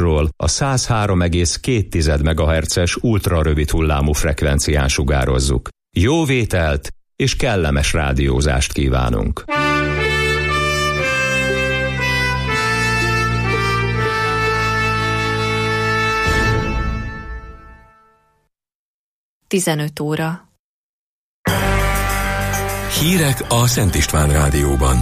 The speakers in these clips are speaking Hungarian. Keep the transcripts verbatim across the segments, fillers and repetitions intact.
adásról a száz három egész két megahertzes ultrarövid hullámú frekvencián sugározzuk. Jó vételt és kellemes rádiózást kívánunk! tizenöt óra. Hírek a Szent István Rádióban.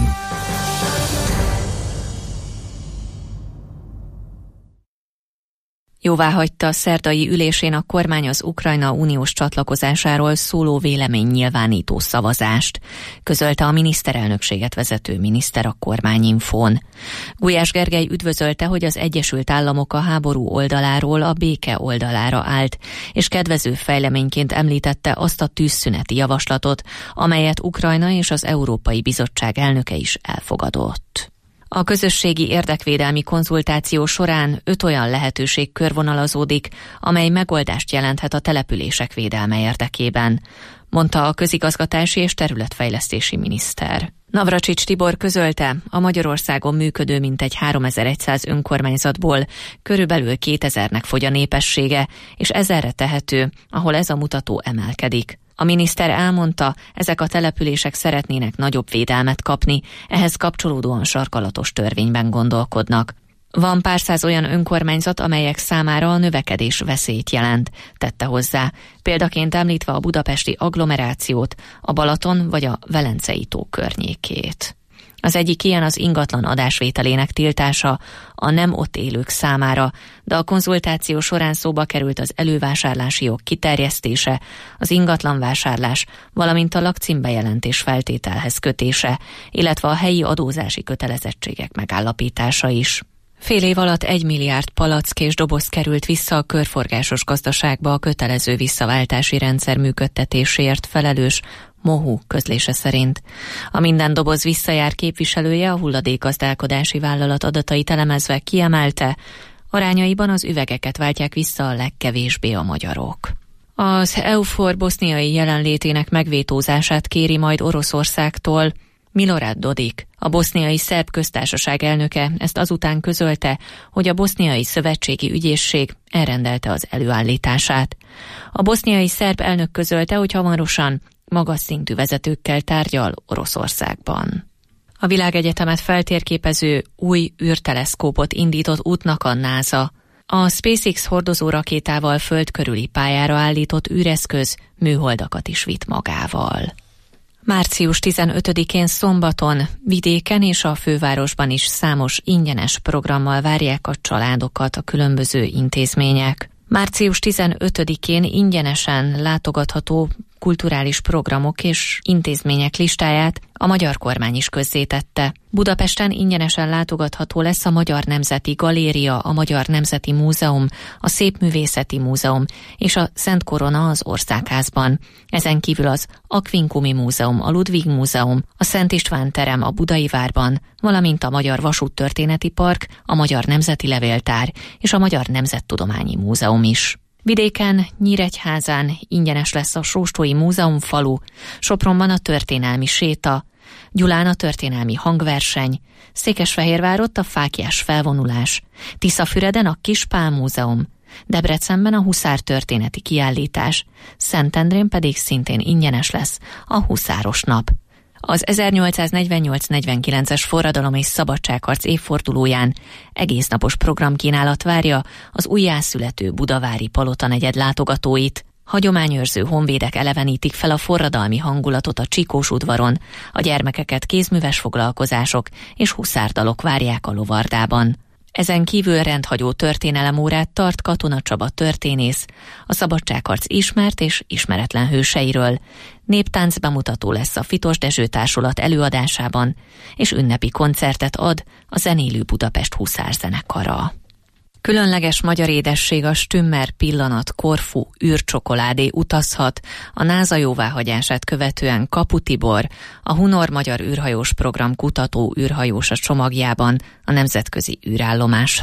Jóváhagyta a szerdai ülésén a kormány az Ukrajna uniós csatlakozásáról szóló véleménynyilvánító szavazást, közölte a miniszterelnökséget vezető miniszter a Kormányinfón. Gulyás Gergely üdvözölte, hogy az Egyesült Államok a háború oldaláról a béke oldalára állt, és kedvező fejleményként említette azt a tűzszüneti javaslatot, amelyet Ukrajna és az Európai Bizottság elnöke is elfogadott. A közösségi érdekvédelmi konzultáció során öt olyan lehetőség körvonalazódik, amely megoldást jelenthet a települések védelme érdekében, mondta a közigazgatási és területfejlesztési miniszter. Navracsics Tibor közölte, a Magyarországon működő mintegy háromezer-száz önkormányzatból körülbelül kétezernek fogy a népessége, és ezerre tehető, ahol ez a mutató emelkedik. A miniszter elmondta, ezek a települések szeretnének nagyobb védelmet kapni, ehhez kapcsolódóan sarkalatos törvényben gondolkodnak. Van pár száz olyan önkormányzat, amelyek számára a növekedés veszélyt jelent, tette hozzá, példaként említve a budapesti agglomerációt, a Balaton vagy a Velencei tó környékét. Az egyik ilyen az ingatlan adásvételének tiltása a nem ott élők számára, de a konzultáció során szóba került az elővásárlási jog kiterjesztése, az ingatlanvásárlás, valamint a lakcímbejelentés feltételhez kötése, illetve a helyi adózási kötelezettségek megállapítása is. Fél év alatt egy milliárd palack és doboz került vissza a körforgásos gazdaságba a kötelező visszaváltási rendszer működtetésért felelős Mohu közlése szerint. A Minden doboz visszajár képviselője a hulladékgazdálkodási vállalat adatait elemezve kiemelte, arányaiban az üvegeket váltják vissza a legkevésbé a magyarok. Az EUFOR boszniai jelenlétének megvétózását kéri majd Oroszországtól Milorad Dodik, a boszniai szerb köztársaság elnöke, ezt azután közölte, hogy a boszniai szövetségi ügyészség elrendelte az előállítását. A boszniai szerb elnök közölte, hogy hamarosan magas szintű vezetőkkel tárgyal Oroszországban. A világegyetemet feltérképező új űrteleszkópot indított útnak a NASA. A SpaceX hordozó rakétával föld körüli pályára állított űreszköz műholdakat is vitt magával. március tizenötödikén szombaton vidéken és a fővárosban is számos ingyenes programmal várják a családokat a különböző intézmények. március tizenötödikén ingyenesen látogatható kulturális programok és intézmények listáját a magyar kormány is közzétette. Budapesten ingyenesen látogatható lesz a Magyar Nemzeti Galéria, a Magyar Nemzeti Múzeum, a Szépművészeti Múzeum és a Szent Korona az Országházban. Ezen kívül az Aquincumi Múzeum, a Ludwig Múzeum, a Szent István terem a Budai Várban, valamint a Magyar Vasúttörténeti Park, a Magyar Nemzeti Levéltár és a Magyar Nemzettudományi Múzeum is. Vidéken, Nyíregyházán ingyenes lesz a Sóstói Múzeumfalu, Sopronban a történelmi séta, Gyulán a történelmi hangverseny, Székesfehérvárott a fáklyás felvonulás, Tiszafüreden a Kispál Múzeum, Debrecenben a Huszár történeti kiállítás, Szentendrén pedig szintén ingyenes lesz a Huszáros nap. Az ezernyolcszáznegyvennyolc negyvenkilences forradalom és szabadságharc évfordulóján egésznapos programkínálat várja az újjászülető budavári Palotanegyed látogatóit. Hagyományőrző honvédek elevenítik fel a forradalmi hangulatot a Csikós udvaron, a gyermekeket kézműves foglalkozások és huszárdalok várják a Lovardában. Ezen kívül rendhagyó történelemórát tart Katona Csaba történész, a szabadságharc ismert és ismeretlen hőseiről. Néptánc bemutató lesz a Fitos Dezső Társulat előadásában, és ünnepi koncertet ad a Zenélő Budapest huszárzenekara. Különleges magyar édesség a Stümmer pillanat Korfu űrcsokoládé utazhat, a NASA jóváhagyását követően Kapu Tibor, a Hunor Magyar űrhajós program kutató űrhajós a csomagjában a nemzetközi űrállomásra.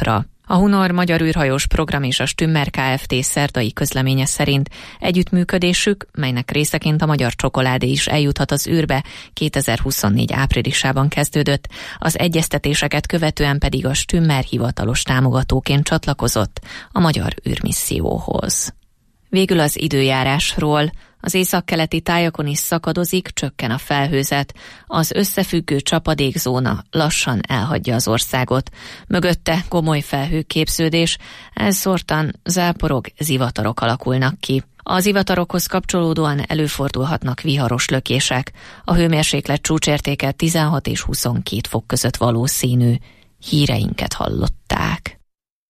A Hunor Magyar űrhajós program és a Stümmer Kft. Szerdai közleménye szerint együttműködésük, melynek részeként a magyar csokoládé is eljuthat az űrbe, kétezer-huszonnégy áprilisában kezdődött, az egyeztetéseket követően pedig a Stümmer hivatalos támogatóként csatlakozott a magyar űrmisszióhoz. Végül az időjárásról. Az északkeleti tájakon is szakadozik, csökken a felhőzet. Az összefüggő csapadékzóna lassan elhagyja az országot. Mögötte komoly felhőképződés, elszórtan záporok, zivatarok alakulnak ki. A zivatarokhoz kapcsolódóan előfordulhatnak viharos lökések. A hőmérséklet csúcsértéke tizenhat és huszonkét fok között valószínű. Híreinket hallották.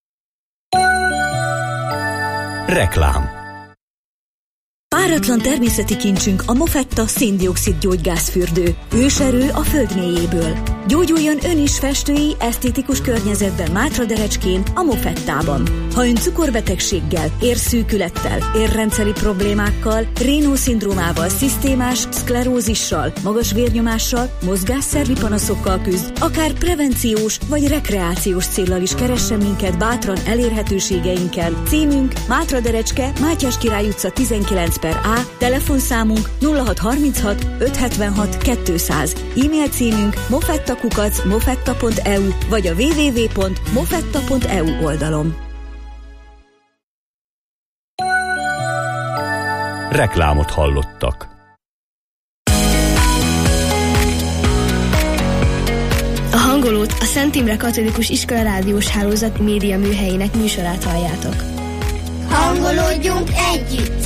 Reklám. Páratlan természeti kincsünk a Mofetta széndioxid gyógygázfürdő. Őserő a föld mélyéből. Gyógyuljon ön is festői, esztétikus környezetben Mátraderecskén, a Mofettában. Ha ön cukorbetegséggel, érszűkülettel, érrendszeri problémákkal, Raynaud-szindrómával, szisztémás szklerózissal, magas vérnyomással, mozgásszervi panaszokkal küzd, akár prevenciós vagy rekreációs céllal is keressen minket bátran elérhetőségeinken. Címünk Mátraderecske, Mátyás Király utca tizenkilenc per A, telefonszámunk nulla hat harminchat ötszázhetvenhat kétszáz, e-mail címünk mofettakukac mofetta pont e u vagy a double-u double-u double-u pont mofetta pont e u oldalon. Reklámot hallottak. A hangolót a Szent Imre Katolikus Iskola rádiós hálózat média műhelyének műsorát halljátok. Hangolódjunk együtt!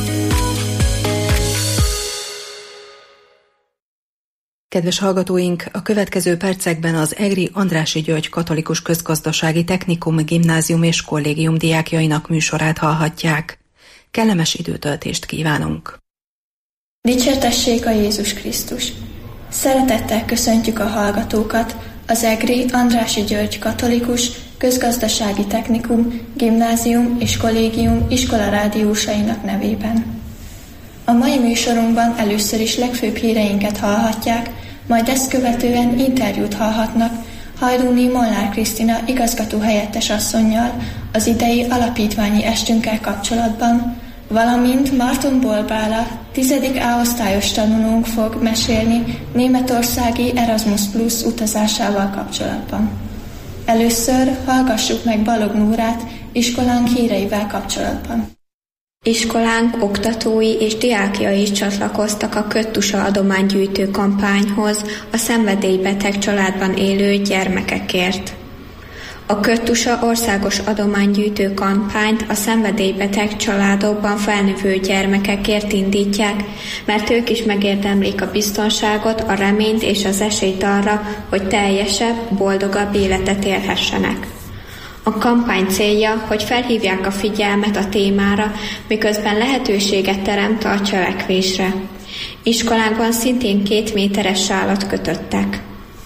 Kedves hallgatóink, a következő percekben az Egri Andrássy György Katolikus Közgazdasági Technikum Gimnázium és Kollégium diákjainak műsorát hallhatják. Kellemes időtöltést kívánunk! Dicsértessék a Jézus Krisztus! Szeretettel köszöntjük a hallgatókat az Egri Andrássy György Katolikus Közgazdasági Technikum Gimnázium és Kollégium iskola rádiósainak nevében. A mai műsorunkban először is legfőbb híreinket hallhatják, majd ezt követően interjút hallhatnak Hajdúni Molnár Krisztina igazgató helyettes asszonnyal az idei alapítványi estünkkel kapcsolatban, valamint Marton Bolbála, tizedik A osztályos tanulónk fog mesélni németországi Erasmus Plus utazásával kapcsolatban. Először hallgassuk meg Balog Nórát iskolánk híreivel kapcsolatban. Iskolánk oktatói és diákjai is csatlakoztak a Köttusa adománygyűjtő kampányhoz a szenvedélybeteg családban élő gyermekekért. A Köttusa országos adománygyűjtő kampányt a szenvedélybeteg családokban felnövő gyermekekért indítják, mert ők is megérdemlik a biztonságot, a reményt és az esélyt arra, hogy teljesebb, boldogabb életet élhessenek. A kampány célja, hogy felhívják a figyelmet a témára, miközben lehetőséget teremt a cselekvésre. Iskolánkban szintén két méteres sálat kötöttek.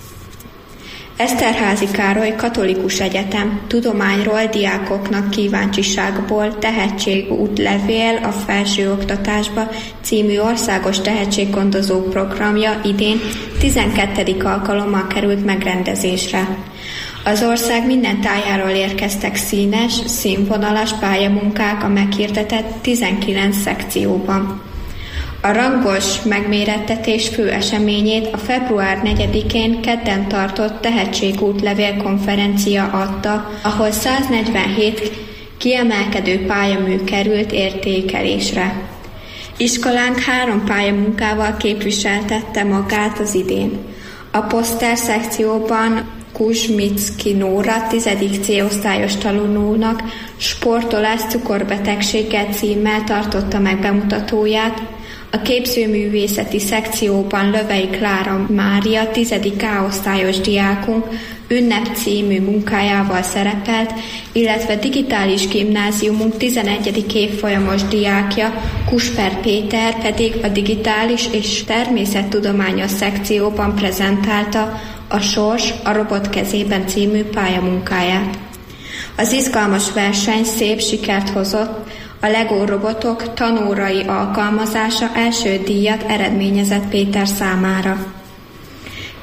Eszterházy Károly Katolikus Egyetem tudományról diákoknak kíváncsiságból tehetségútlevél a felsőoktatásba című országos tehetséggondozó programja idén tizenkettedik alkalommal került megrendezésre. Az ország minden tájáról érkeztek színes, színvonalas pályamunkák a meghirdetett tizenkilenc szekcióban. A rangos megmérettetés fő eseményét a február negyedikén kedden tartott tehetségútlevél konferencia adta, ahol száznegyvenhét kiemelkedő pályamű került értékelésre. Iskolánk három pályamunkával képviseltette magát az idén. A poszter szekcióban Kuzsmicki Nóra, tizedik C osztályos tanulónak sportolás cukorbetegséggel címmel tartotta meg bemutatóját, a képzőművészeti szekcióban Lövei Klára Mária, tizedik A osztályos diákunk Ünnep című munkájával szerepelt, illetve digitális gimnáziumunk tizenegyedik évfolyamos diákja Kusper Péter pedig a digitális és természettudományos szekcióban prezentálta a Sors a robot kezében című pályamunkáját. Az izgalmas verseny szép sikert hozott, a Lego robotok tanórai alkalmazása első díjat eredményezett Péter számára.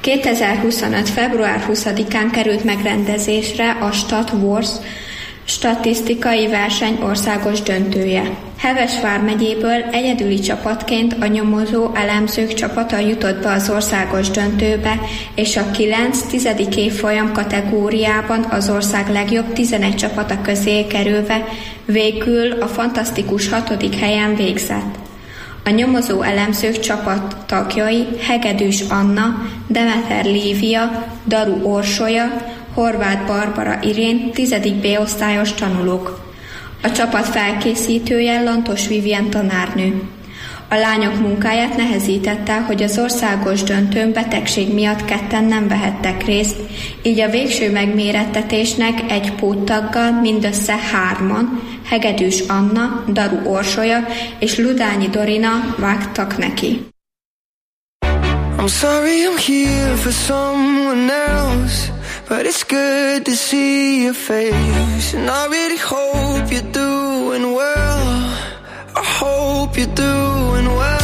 kétezer-huszonöt. február huszadikán került megrendezésre a Stat Wars statisztikai verseny országos döntője. Heves vármegyéből egyedüli csapatként a nyomozó elemzők csapata jutott be az országos döntőbe, és a kilenc tizedik évfolyam kategóriában az ország legjobb tizenegy csapata közé kerülve végül a fantasztikus hatodik helyen végzett. A nyomozó elemzők csapat tagjai Hegedűs Anna, Demeter Lívia, Daru Orsolya, Horváth Barbara Irén, tizedik B osztályos tanulók. A csapat felkészítője Lantos Vivien tanárnő. A lányok munkáját nehezítette, hogy az országos döntőn betegség miatt ketten nem vehettek részt, így a végső megmérettetésnek egy póttaggal mindössze hárman, Hegedűs Anna, Daru Orsolya és Ludányi Dorina vágtak neki. I'm sorry I'm here for someone else, but it's good to see your face, and I really hope you're doing well. I hope you're doing well.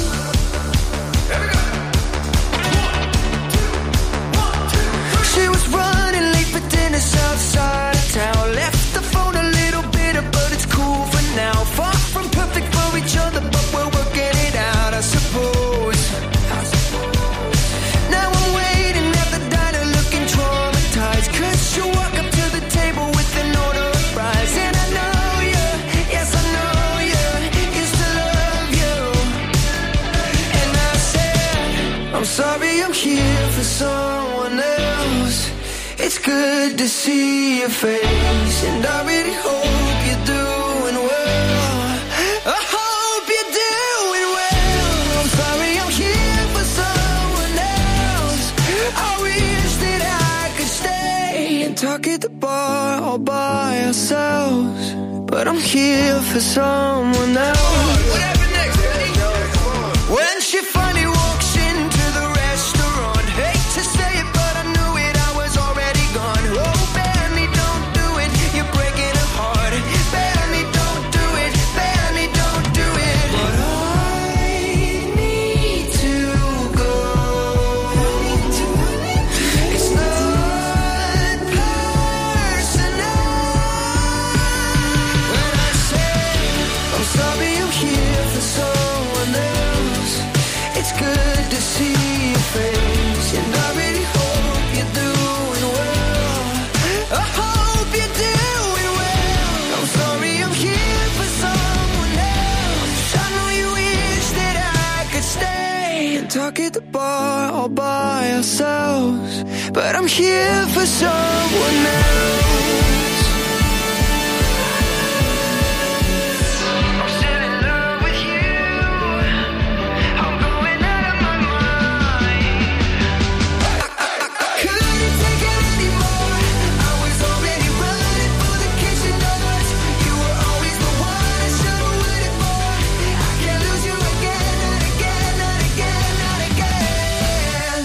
She was running late for dinner south side of town. Left the phone a little bitter, but it's cool for now. Far from perfect for each other, but we're working it out, I suppose. Now I'm waiting at the diner looking traumatized, 'cause you walk up to the table with an order of fries, and I know you, yes I know you, used to love you. And I said, I'm sorry I'm here for someone else. It's good to see your face, and I really hope you're doing well. I hope you're doing well. I'm sorry I'm here for someone else. I wish that I could stay and talk at the bar all by ourselves, but I'm here for someone else. What happened next? When she finally walks into the restaurant, hate to say it, but I knew it, I was already gone. Oh, Benny, don't do it, you're breaking her heart. Benny, don't do it, Benny, don't do it. But I need to go. It's not personal. When I say I'm sorry I'm here for someone else, it's good to see your face, and I really hope you're doing well. I hope you're doing well. I'm sorry I'm here for someone else. I know you wish that I could stay and talk at the bar all by ourselves, but I'm here for someone else. I'm still in love with you. I'm going out of my mind. I couldn't take it anymore. I was already running for the kitchen doors. You were always the one I should have waited for. I can't lose you again, not again, not again, not again.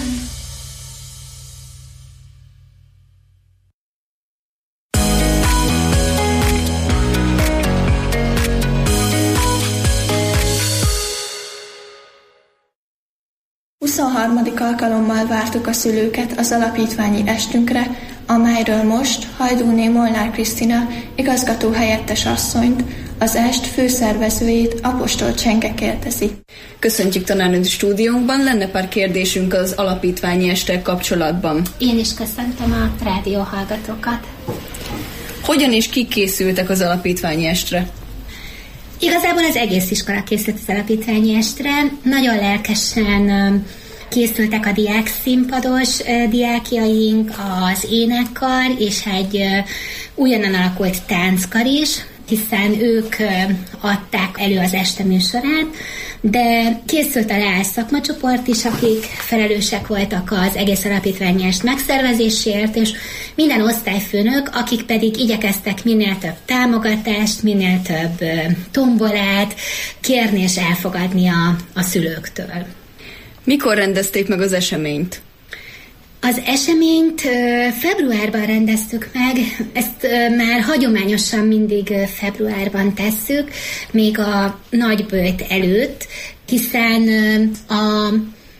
huszonharmadik alkalommal vártuk a szülőket az alapítványi estünkre, amelyről most Hajdúné Molnár Krisztina igazgató helyettes asszonyt, az est főszervezőjét, Apostol Csenge kérdezi. Köszöntjük tanárnőt stúdiónkban, lenne pár kérdésünk az alapítványi estel kapcsolatban. Én is köszöntöm a rádióhallgatókat. Hogyan és kik készültek az alapítványi estre? Igazából az egész iskola készült az alapítványi estre. Nagyon lelkesen készültek a diák színpados diákjaink, az énekkar és egy újonnan alakult tánckar is, hiszen ők adták elő az este műsorát, de készült a Leál szakmacsoport is, akik felelősek voltak az egész alapítványi est megszervezéséért, és minden osztályfőnök, akik pedig igyekeztek minél több támogatást, minél több tombolát kérni és elfogadni a, a szülőktől. Mikor rendezték meg az eseményt? Az eseményt februárban rendeztük meg, ezt már hagyományosan mindig februárban tesszük, még a nagyböjt előtt, hiszen a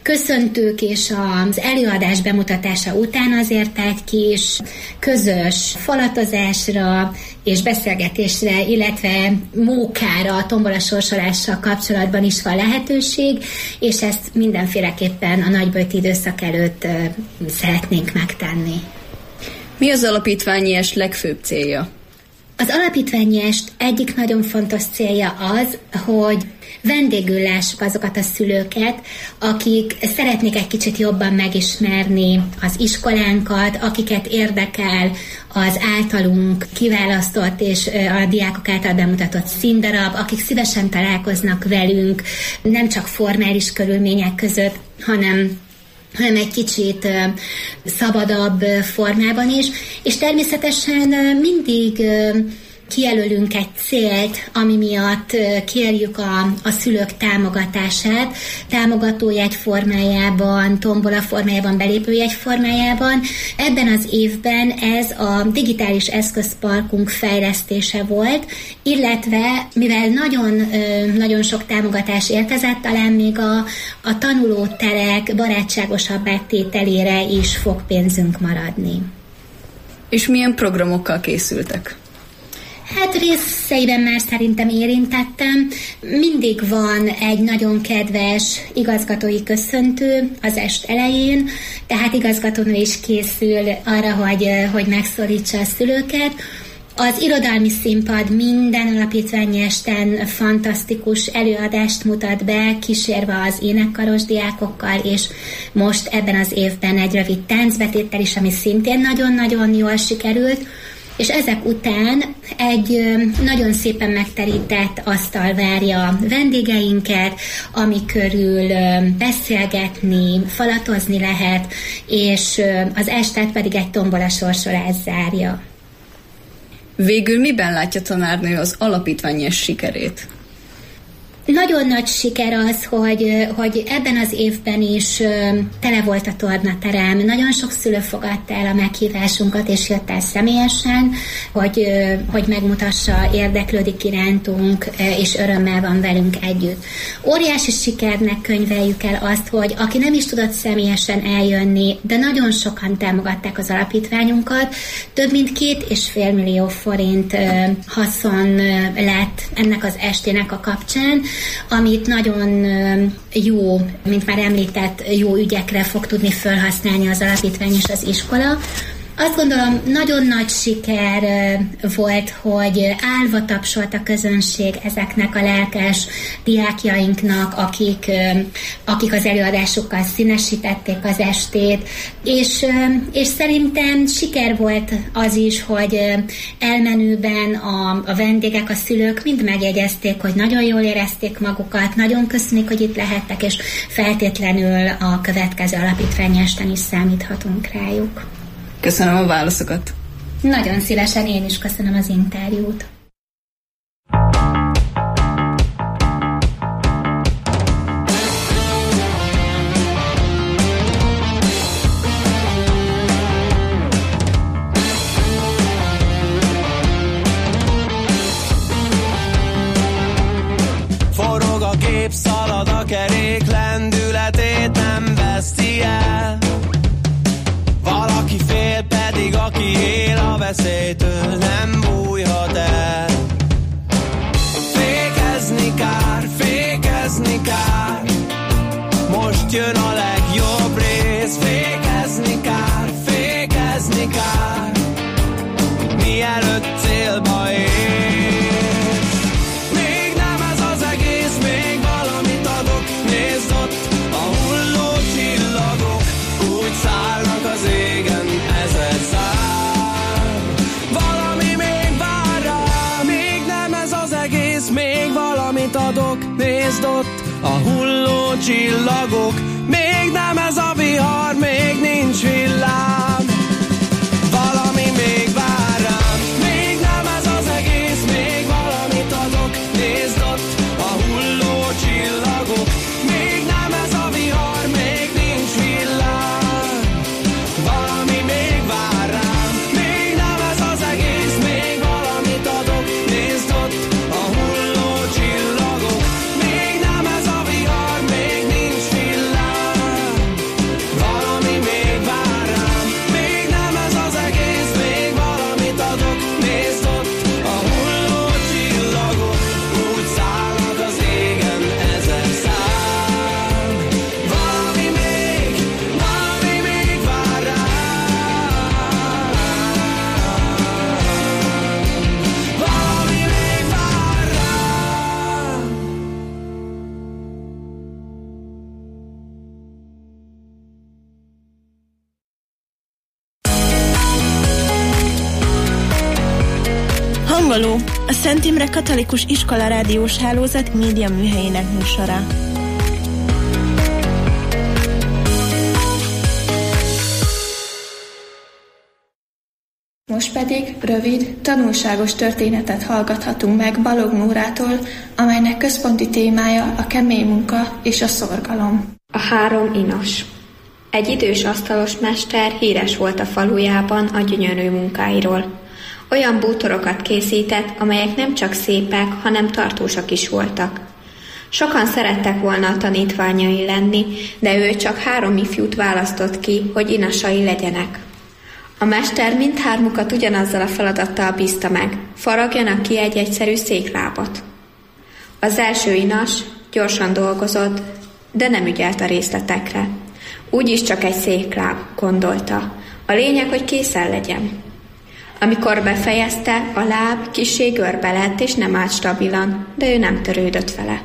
köszöntők és az előadás bemutatása után azért egy kis közös falatozásra és beszélgetésre, illetve mókára, tombola sorsolással kapcsolatban is van lehetőség, és ezt mindenféleképpen a nagyböjti időszak előtt szeretnénk megtenni. Mi az alapítványi est legfőbb célja? Az alapítványi est egyik nagyon fontos célja az, hogy vendégül lássuk azokat a szülőket, akik szeretnék egy kicsit jobban megismerni az iskolánkat, akiket érdekel az általunk kiválasztott és a diákok által bemutatott színdarab, akik szívesen találkoznak velünk, nem csak formális körülmények között, hanem hanem egy kicsit szabadabb formában is, és természetesen mindig kijelölünk egy célt, ami miatt kérjük a, a szülők támogatását, támogatójegy formájában, tombola formájában, belépőjegy formájában. Ebben az évben ez a digitális eszközparkunk fejlesztése volt, illetve mivel nagyon, nagyon sok támogatás érkezett, talán még a, a tanulóterek barátságosabb tételére is fog pénzünk maradni. És milyen programokkal készültek? Hát részeiben már szerintem érintettem. Mindig van egy nagyon kedves igazgatói köszöntő az est elején, tehát igazgatónő is készül arra, hogy, hogy megszólítsa a szülőket. Az irodalmi színpad minden alapítványi esten fantasztikus előadást mutat be, kísérve az énekkaros diákokkal, és most ebben az évben egy rövid táncbetéttel is, ami szintén nagyon-nagyon jól sikerült. És ezek után egy nagyon szépen megterített asztal várja a vendégeinket, ami körül beszélgetni, falatozni lehet, és az estet pedig egy tombola sorsolás zárja. Végül miben látja tanárnő az alapítványi est sikerét? Nagyon nagy siker az, hogy, hogy ebben az évben is tele volt a tornaterem. Nagyon sok szülő fogadta el a meghívásunkat, és jött el személyesen, hogy, hogy megmutassa, érdeklődik irántunk, és örömmel van velünk együtt. Óriási sikernek könyveljük el azt, hogy aki nem is tudott személyesen eljönni, de nagyon sokan támogatták az alapítványunkat, több mint két és fél millió forint haszon lett ennek az estének a kapcsán, amit nagyon jó, mint már említett, jó ügyekre fog tudni felhasználni az alapítvány és az iskola. Azt gondolom, nagyon nagy siker volt, hogy állva tapsolt a közönség ezeknek a lelkes diákjainknak, akik, akik az előadásukkal színesítették az estét, és, és szerintem siker volt az is, hogy elmenőben a, a vendégek, a szülők mind megjegyezték, hogy nagyon jól érezték magukat, nagyon köszönjük, hogy itt lehettek, és feltétlenül a következő alapítványi esten is számíthatunk rájuk. Köszönöm a válaszokat. Nagyon szívesen, én is köszönöm az interjút. Forog a gép, szalad a kerék, lendületét nem veszti el. Valaki fél, pedig aki él a veszélytől nem bújhat el. Fékezni kár, fékezni kár, most jön a legjobb rész. Fékezni kár, fékezni kár, mielőtt célba érsz. Még nem ez az egész, még valamit adok. Nézd ott, a hulló csillagok úgy szállnak az égen ezer szám. Valami még vár rá, még nem ez az egész, még valamit adok. Nézd ott, a hulló csillagok, még nem ez a vihar, még nincs villám. Valami még vár rám, még nem ez az egész, még valamit adok. Nézd ott, a hulló csillagok, még nem ez a vihar, még nincs villám. Valami még vár rám, még nem ez az egész, még valamit adok. Nézd ott, a hulló csillagok, még nem ez a vihar, még nincs villám. Hangoló, a Szent Imre Katolikus Iskola rádiós hálózat média műhelyének műsora. Most pedig rövid, tanulságos történetet hallgathatunk meg Balogh Nórától, amelynek központi témája a kemény munka és a szorgalom. A három inas. Egy idős asztalos mester híres volt a falujában a gyönyörű munkáiról. Olyan bútorokat készített, amelyek nem csak szépek, hanem tartósak is voltak. Sokan szerettek volna a tanítványai lenni, de ő csak három ifjút választott ki, hogy inasai legyenek. A mester mindhármukat ugyanazzal a feladattal bízta meg, faragjanak ki egy egyszerű széklábat. Az első inas gyorsan dolgozott, de nem ügyelt a részletekre. Úgyis csak egy székláb, gondolta. A lényeg, hogy készen legyen. Amikor befejezte, a láb kissé görbe lett, és nem állt stabilan, de ő nem törődött vele.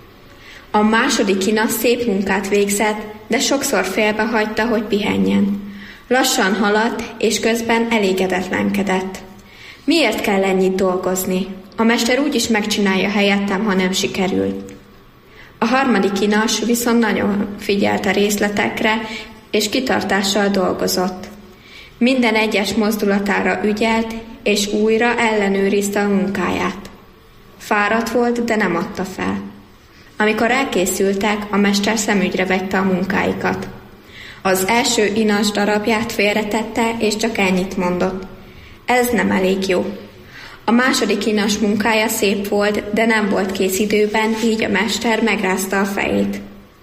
A második inas szép munkát végzett, de sokszor félbehagyta, hogy pihenjen. Lassan haladt, és közben elégedetlenkedett. Miért kell ennyit dolgozni? A mester úgyis megcsinálja helyettem, ha nem sikerül. A harmadik inas viszont nagyon figyelt a részletekre, és kitartással dolgozott. Minden egyes mozdulatára ügyelt, és újra ellenőrizte a munkáját. Fáradt volt, de nem adta fel. Amikor elkészültek, a mester szemügyre vette a munkáikat. Az első inas darabját félretette, és csak ennyit mondott. Ez nem elég jó. A második inas munkája szép volt, de nem volt kész időben, így a mester megrázta a fejét.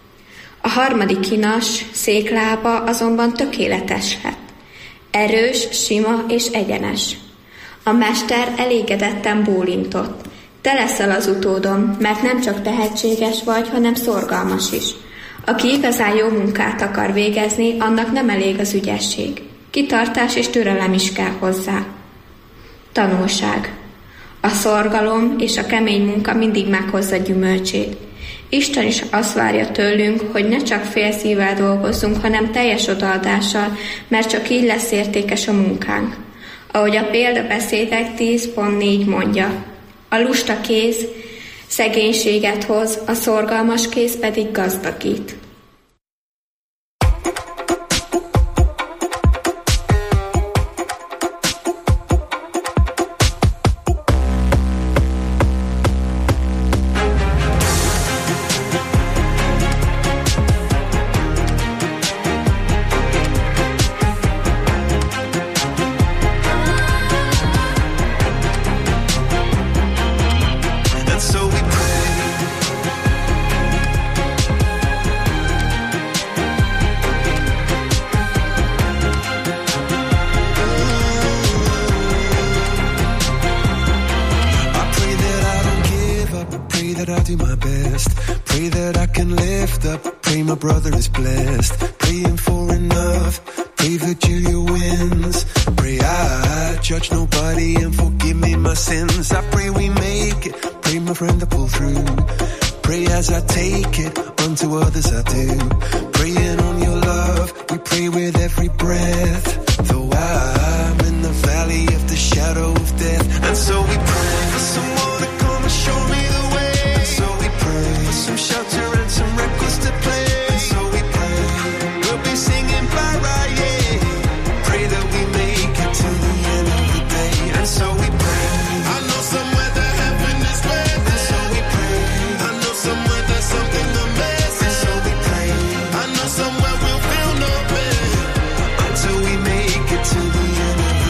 A harmadik inas széklába azonban tökéletes lett. Erős, sima és egyenes. A mester elégedetten bólintott. Te leszel az utódom, mert nem csak tehetséges vagy, hanem szorgalmas is. Aki igazán jó munkát akar végezni, annak nem elég az ügyesség. Kitartás és türelem is kell hozzá. Tanulság. A szorgalom és a kemény munka mindig meghozza gyümölcsét. Isten is azt várja tőlünk, hogy ne csak félszívvel dolgozzunk, hanem teljes odaadással, mert csak így lesz értékes a munkánk. Ahogy a példabeszédek tíz pont négy mondja. A lusta kéz szegénységet hoz, a szorgalmas kéz pedig gazdagít. Until we make it to the end of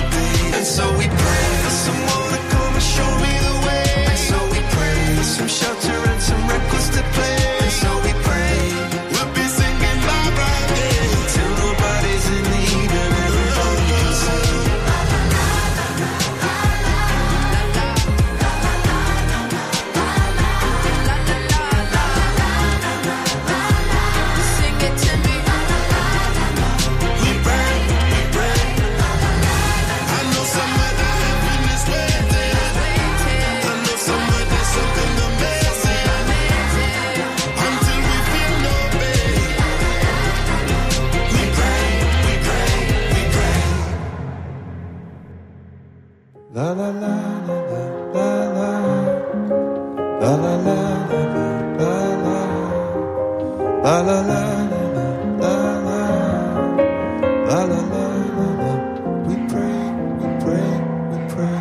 la la la la la la la la la la la la. We pray, we pray, we pray.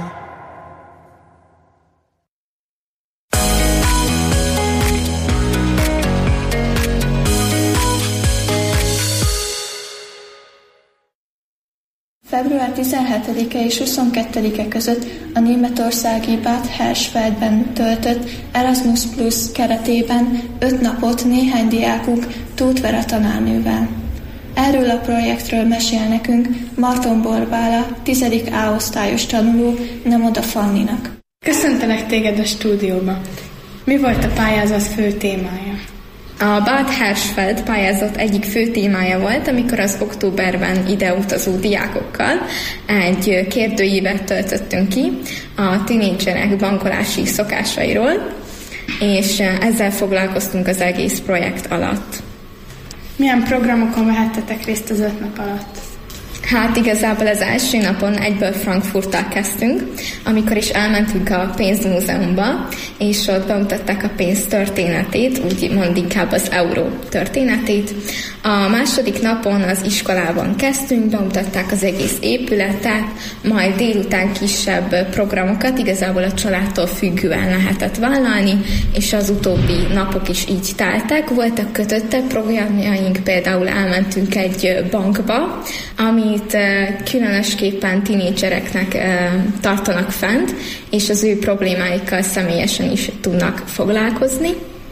február tizenhetedike és huszonkettedike között a németországi Bad Hersfeldben töltött Erasmus Plus keretében öt napot néhány diákuk Tóth Vera tanárnővel. Erről a projektről mesél nekünk Marton Borbála, tizedik A osztályos tanuló Nemoda Fanninak. Köszöntelek téged a stúdióba. Mi volt a pályázat fő témája? A Bad Hersfeld pályázat egyik fő témája volt, amikor az októberben ide utazó diákokkal egy kérdőívet töltöttünk ki a tinédzserek bankolási szokásairól, és ezzel foglalkoztunk az egész projekt alatt. Milyen programokon vehettetek részt az öt nap alatt? Hát igazából az első napon egyből Frankfurttal kezdtünk, amikor is elmentünk a pénzmúzeumba, és ott bemutatták a pénz történetét, úgymond inkább az euró történetét. A második napon az iskolában kezdtünk, bemutatták az egész épületet, majd délután kisebb programokat igazából a családtól függően lehetett vállalni, és az utóbbi napok is így teltek. Voltak kötöttebb programjaink, például elmentünk egy bankba, amit különösképpen tinédzsereknek tartanak fent, és az ő problémáikkal személyesen is tudnak foglalkozni,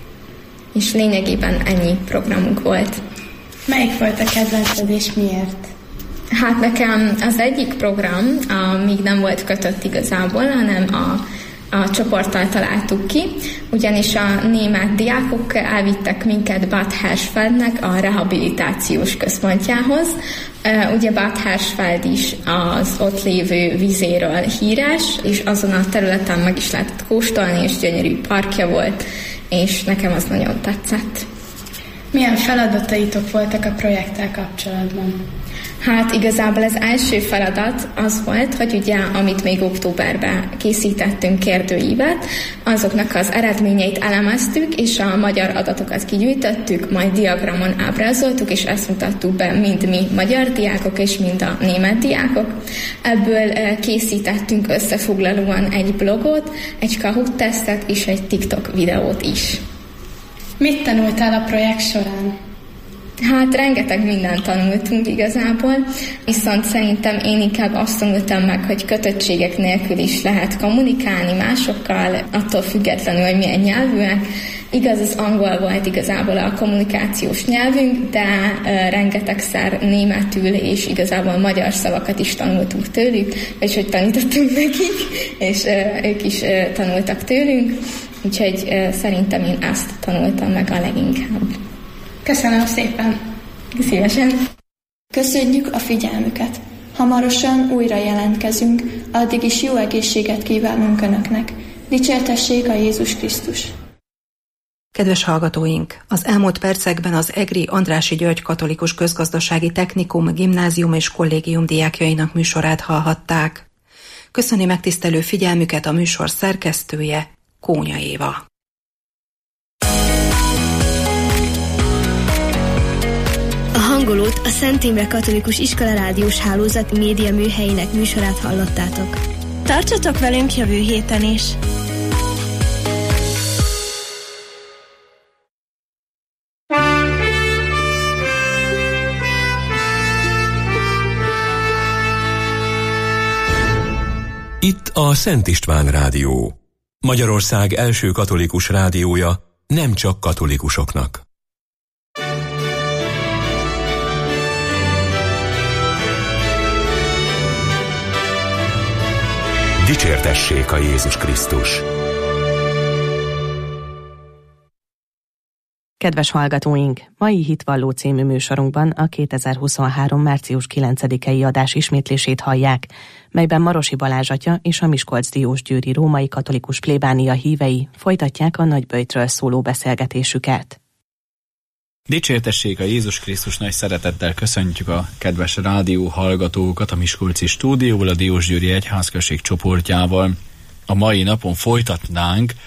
és lényegében ennyi programunk volt. Melyik volt a kedvenced és miért? Hát nekem az egyik program, még nem volt kötött igazából, hanem a a csoporttal találtuk ki, ugyanis a német diákok elvittek minket Bad Hersfeldnek a rehabilitációs központjához. Ugye Bad Hersfeld is az ott lévő vízéről híres, és azon a területen meg is lehetett kóstolni, és gyönyörű parkja volt, és nekem az nagyon tetszett. Milyen feladataitok voltak a projekttel kapcsolatban? Hát igazából az első feladat az volt, hogy ugye, amit még októberben készítettünk kérdőívet, azoknak az eredményeit elemeztük, és a magyar adatokat kigyűjtöttük, majd diagramon ábrázoltuk, és ezt mutattuk be mind mi magyar diákok, és mind a német diákok. Ebből készítettünk összefoglalóan egy blogot, egy Kahoot tesztet és egy TikTok videót is. Mit tanultál a projekt során? Hát rengeteg mindent tanultunk igazából, viszont szerintem én inkább azt tanultam meg, hogy kötöttségek nélkül is lehet kommunikálni másokkal, attól függetlenül, hogy milyen nyelvűek. Igaz, az angol volt igazából a kommunikációs nyelvünk, de uh, rengetegszer németül és igazából magyar szavakat is tanultunk tőlük, és hogy tanítottunk nekik, és uh, ők is uh, tanultak tőlünk, úgyhogy uh, szerintem én ezt tanultam meg a leginkább. Köszönöm szépen! Szívesen! Köszönjük a figyelmüket! Hamarosan újra jelentkezünk, addig is jó egészséget kívánunk Önöknek. Dicsértessék a Jézus Krisztus! Kedves hallgatóink! Az elmúlt percekben az Egri Andrássy György Katolikus Közgazdasági Technikum, Gimnázium és Kollégium diákjainak műsorát hallhatták. Köszöni megtisztelő figyelmüket a műsor szerkesztője, Kónya Éva. A hangolót a Szent Imre Katolikus Iskola Rádiós Hálózat média műhelyének műsorát hallottátok. Tartsatok velünk jövő héten is! Itt a Szent István Rádió. Magyarország első katolikus rádiója, nem csak katolikusoknak. Dicsértessék a Jézus Krisztus! Kedves hallgatóink! Mai Hitvalló című műsorunkban a kétezer-huszonhárom. március kilencedikei adás ismétlését hallják, melyben Marosi Balázs atya és a Miskolc-Diósgyőri római katolikus plébánia hívei folytatják a Nagyböjtről szóló beszélgetésüket. Dicsértessék a Jézus Krisztus, nagy szeretettel köszöntjük a kedves rádió hallgatókat a Miskolci stúdióból, a Diósgyőri Egyházközség csoportjával. A mai napon folytatnánk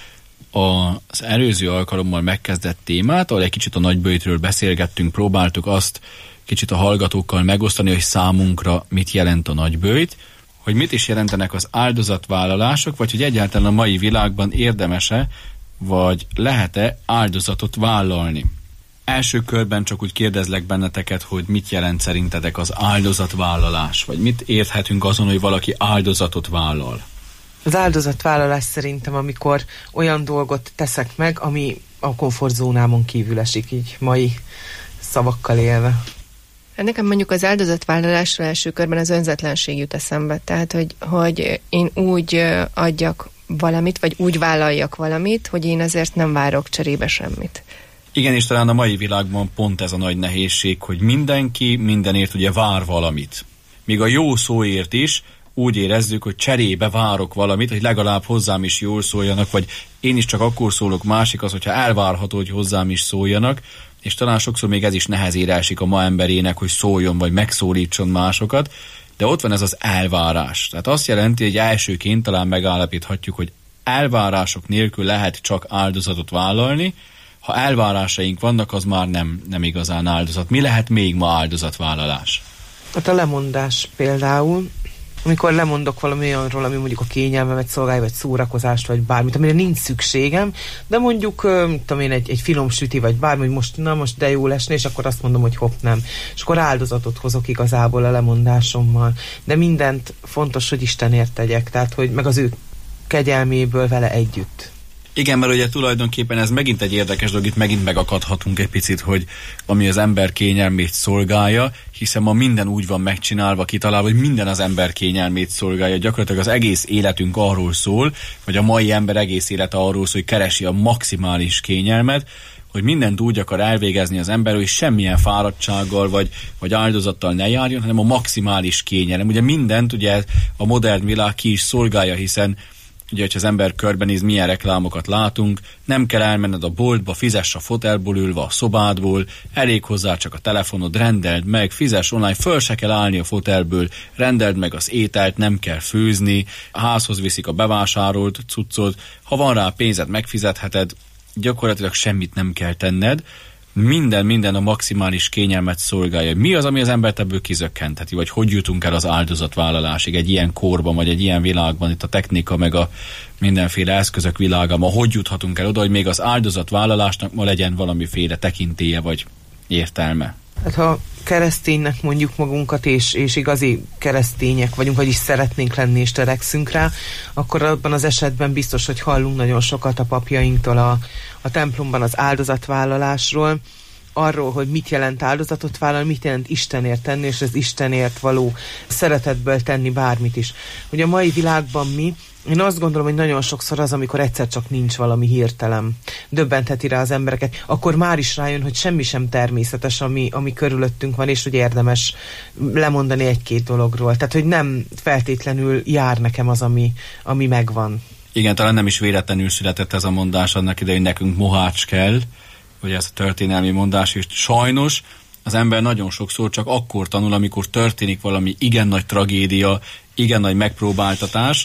az előző alkalommal megkezdett témát, ahol egy kicsit a nagyböjtről beszélgettünk, próbáltuk azt kicsit a hallgatókkal megosztani, hogy számunkra mit jelent a nagyböjt, hogy mit is jelentenek az áldozatvállalások, vagy hogy egyáltalán a mai világban érdemese, vagy lehet-e áldozatot vállalni. Első körben csak úgy kérdezlek benneteket, hogy mit jelent szerintetek az áldozatvállalás, vagy mit érthetünk azon, hogy valaki áldozatot vállal? Az áldozatvállalás szerintem, amikor olyan dolgot teszek meg, ami a komfortzónámon kívül esik, így mai szavakkal élve. Nekem mondjuk az áldozatvállalásra első körben az önzetlenség jut eszembe. Tehát, hogy, hogy én úgy adjak valamit, vagy úgy vállaljak valamit, hogy én azért nem várok cserébe semmit. Igen, és talán a mai világban pont ez a nagy nehézség, hogy mindenki mindenért ugye vár valamit. Míg a jó szóért is úgy érezzük, hogy cserébe várok valamit, hogy legalább hozzám is jól szóljanak, vagy én is csak akkor szólok, másik az, hogyha elvárható, hogy hozzám is szóljanak, és talán sokszor még ez is nehezére esik a ma emberének, hogy szóljon, vagy megszólítson másokat, de ott van ez az elvárás. Tehát azt jelenti, hogy elsőként talán megállapíthatjuk, hogy elvárások nélkül lehet csak áldozatot vállalni. Ha elvárásaink vannak, az már nem, nem igazán áldozat. Mi lehet még ma áldozatvállalás? Hát a lemondás például, amikor lemondok valami olyanról, ami mondjuk a kényelmemet szolgálja, vagy szórakozást, vagy bármit, amire nincs szükségem, de mondjuk, mit tudom én, egy, egy finom süti, vagy bármi, hogy most, na most de jó lesne, és akkor azt mondom, hogy hopp, nem. És akkor áldozatot hozok igazából a lemondásommal. De mindent fontos, hogy Istenért tegyek, tehát, hogy meg az ő kegyelméből vele együtt. Igen, mert ugye tulajdonképpen ez megint egy érdekes dolog, itt megint megakadhatunk egy picit, hogy ami az ember kényelmét szolgálja, hiszen ma minden úgy van megcsinálva, kitalálva, hogy minden az ember kényelmét szolgálja. Gyakorlatilag az egész életünk arról szól, vagy a mai ember egész élete arról szól, hogy keresi a maximális kényelmet, hogy mindent úgy akar elvégezni az ember, hogy semmilyen fáradtsággal vagy, vagy áldozattal ne járjon, hanem a maximális kényelem. Ugye mindent ugye a modern világ ki is szolgálja, hiszen ugye, hogyha az ember körbenéz, milyen reklámokat látunk, nem kell elmenned a boltba, fizess a fotelból ülve a szobádból, elég hozzá csak a telefonod, rendeld meg, fizess online, föl se kell állni a fotelből, rendeld meg az ételt, nem kell főzni, a házhoz viszik a bevásárolt cuccot, ha van rá pénzed, megfizetheted, gyakorlatilag semmit nem kell tenned, minden, minden a maximális kényelmet szolgálja. Mi az, ami az embert ebből kizökkentheti, vagy hogy jutunk el az áldozatvállalásig egy ilyen korban, vagy egy ilyen világban, itt a technika, meg a mindenféle eszközök világában, hogy juthatunk el oda, hogy még az áldozatvállalásnak ma legyen valamiféle tekintélye, vagy értelme? Hát ha kereszténynek mondjuk magunkat, és, és igazi keresztények vagyunk, vagyis szeretnénk lenni, és törekszünk rá, akkor abban az esetben biztos, hogy hallunk nagyon sokat a papjainktól a, a templomban az áldozatvállalásról, arról, hogy mit jelent áldozatot vállalni, mit jelent Istenért tenni, és az Istenért való szeretetből tenni bármit is. Ugye a mai világban mi, én azt gondolom, hogy nagyon sokszor az, amikor egyszer csak nincs valami hirtelen, döbbentheti rá az embereket, akkor már is rájön, hogy semmi sem természetes, ami, ami körülöttünk van, és hogy érdemes lemondani egy-két dologról. Tehát, hogy nem feltétlenül jár nekem az, ami, ami megvan. Igen, talán nem is véletlenül született ez a mondás annak idején, hogy nekünk mohács kell, hogy ez a történelmi mondás, és sajnos az ember nagyon sokszor csak akkor tanul, amikor történik valami igen nagy tragédia, igen nagy megpróbáltatás,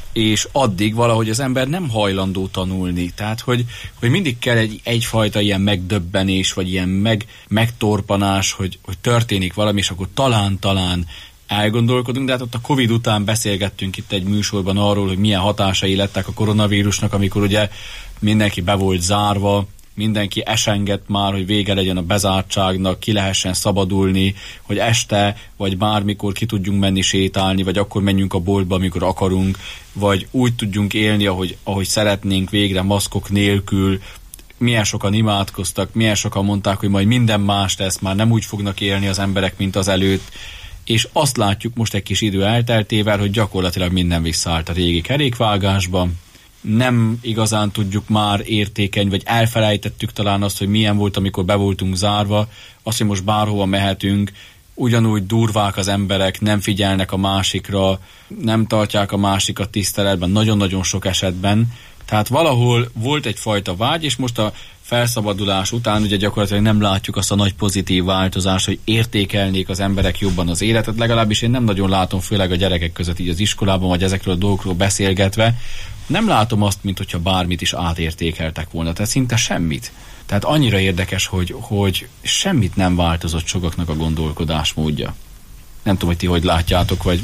és addig valahogy az ember nem hajlandó tanulni. Tehát, hogy, hogy mindig kell egy, egyfajta ilyen megdöbbenés, vagy ilyen meg, megtorpanás, hogy, hogy történik valami, és akkor talán-talán elgondolkodunk, de hát ott a Covid után beszélgettünk itt egy műsorban arról, hogy milyen hatásai lettek a koronavírusnak, amikor ugye mindenki be volt zárva, mindenki esengett már, hogy vége legyen a bezártságnak, ki lehessen szabadulni, hogy este, vagy bármikor ki tudjunk menni sétálni, vagy akkor menjünk a boltba, amikor akarunk, vagy úgy tudjunk élni, ahogy, ahogy szeretnénk, végre maszkok nélkül. Milyen sokan imádkoztak, milyen sokan mondták, hogy majd minden más lesz, már nem úgy fognak élni az emberek, mint az előtt. És azt látjuk most egy kis idő elteltével, hogy gyakorlatilag minden visszaállt a régi kerékvágásba. Nem igazán tudjuk már értékeny, vagy elfelejtettük talán azt, hogy milyen volt, amikor be voltunk zárva, azt, hogy most bárhova mehetünk, ugyanúgy durvák az emberek, nem figyelnek a másikra, nem tartják a másikat tiszteletben, nagyon-nagyon sok esetben. Tehát valahol volt egyfajta vágy, és most a felszabadulás után ugye gyakorlatilag nem látjuk azt a nagy pozitív változást, hogy értékelnék az emberek jobban az életet, legalábbis én nem nagyon látom, főleg a gyerekek között így az iskolában, vagy ezekről a dolgokról beszélgetve, nem látom azt, mint hogyha bármit is átértékeltek volna, tehát szinte semmit. Tehát annyira érdekes, hogy, hogy semmit nem változott sokaknak a gondolkodásmódja. Nem tudom, hogy ti hogy látjátok, vagy...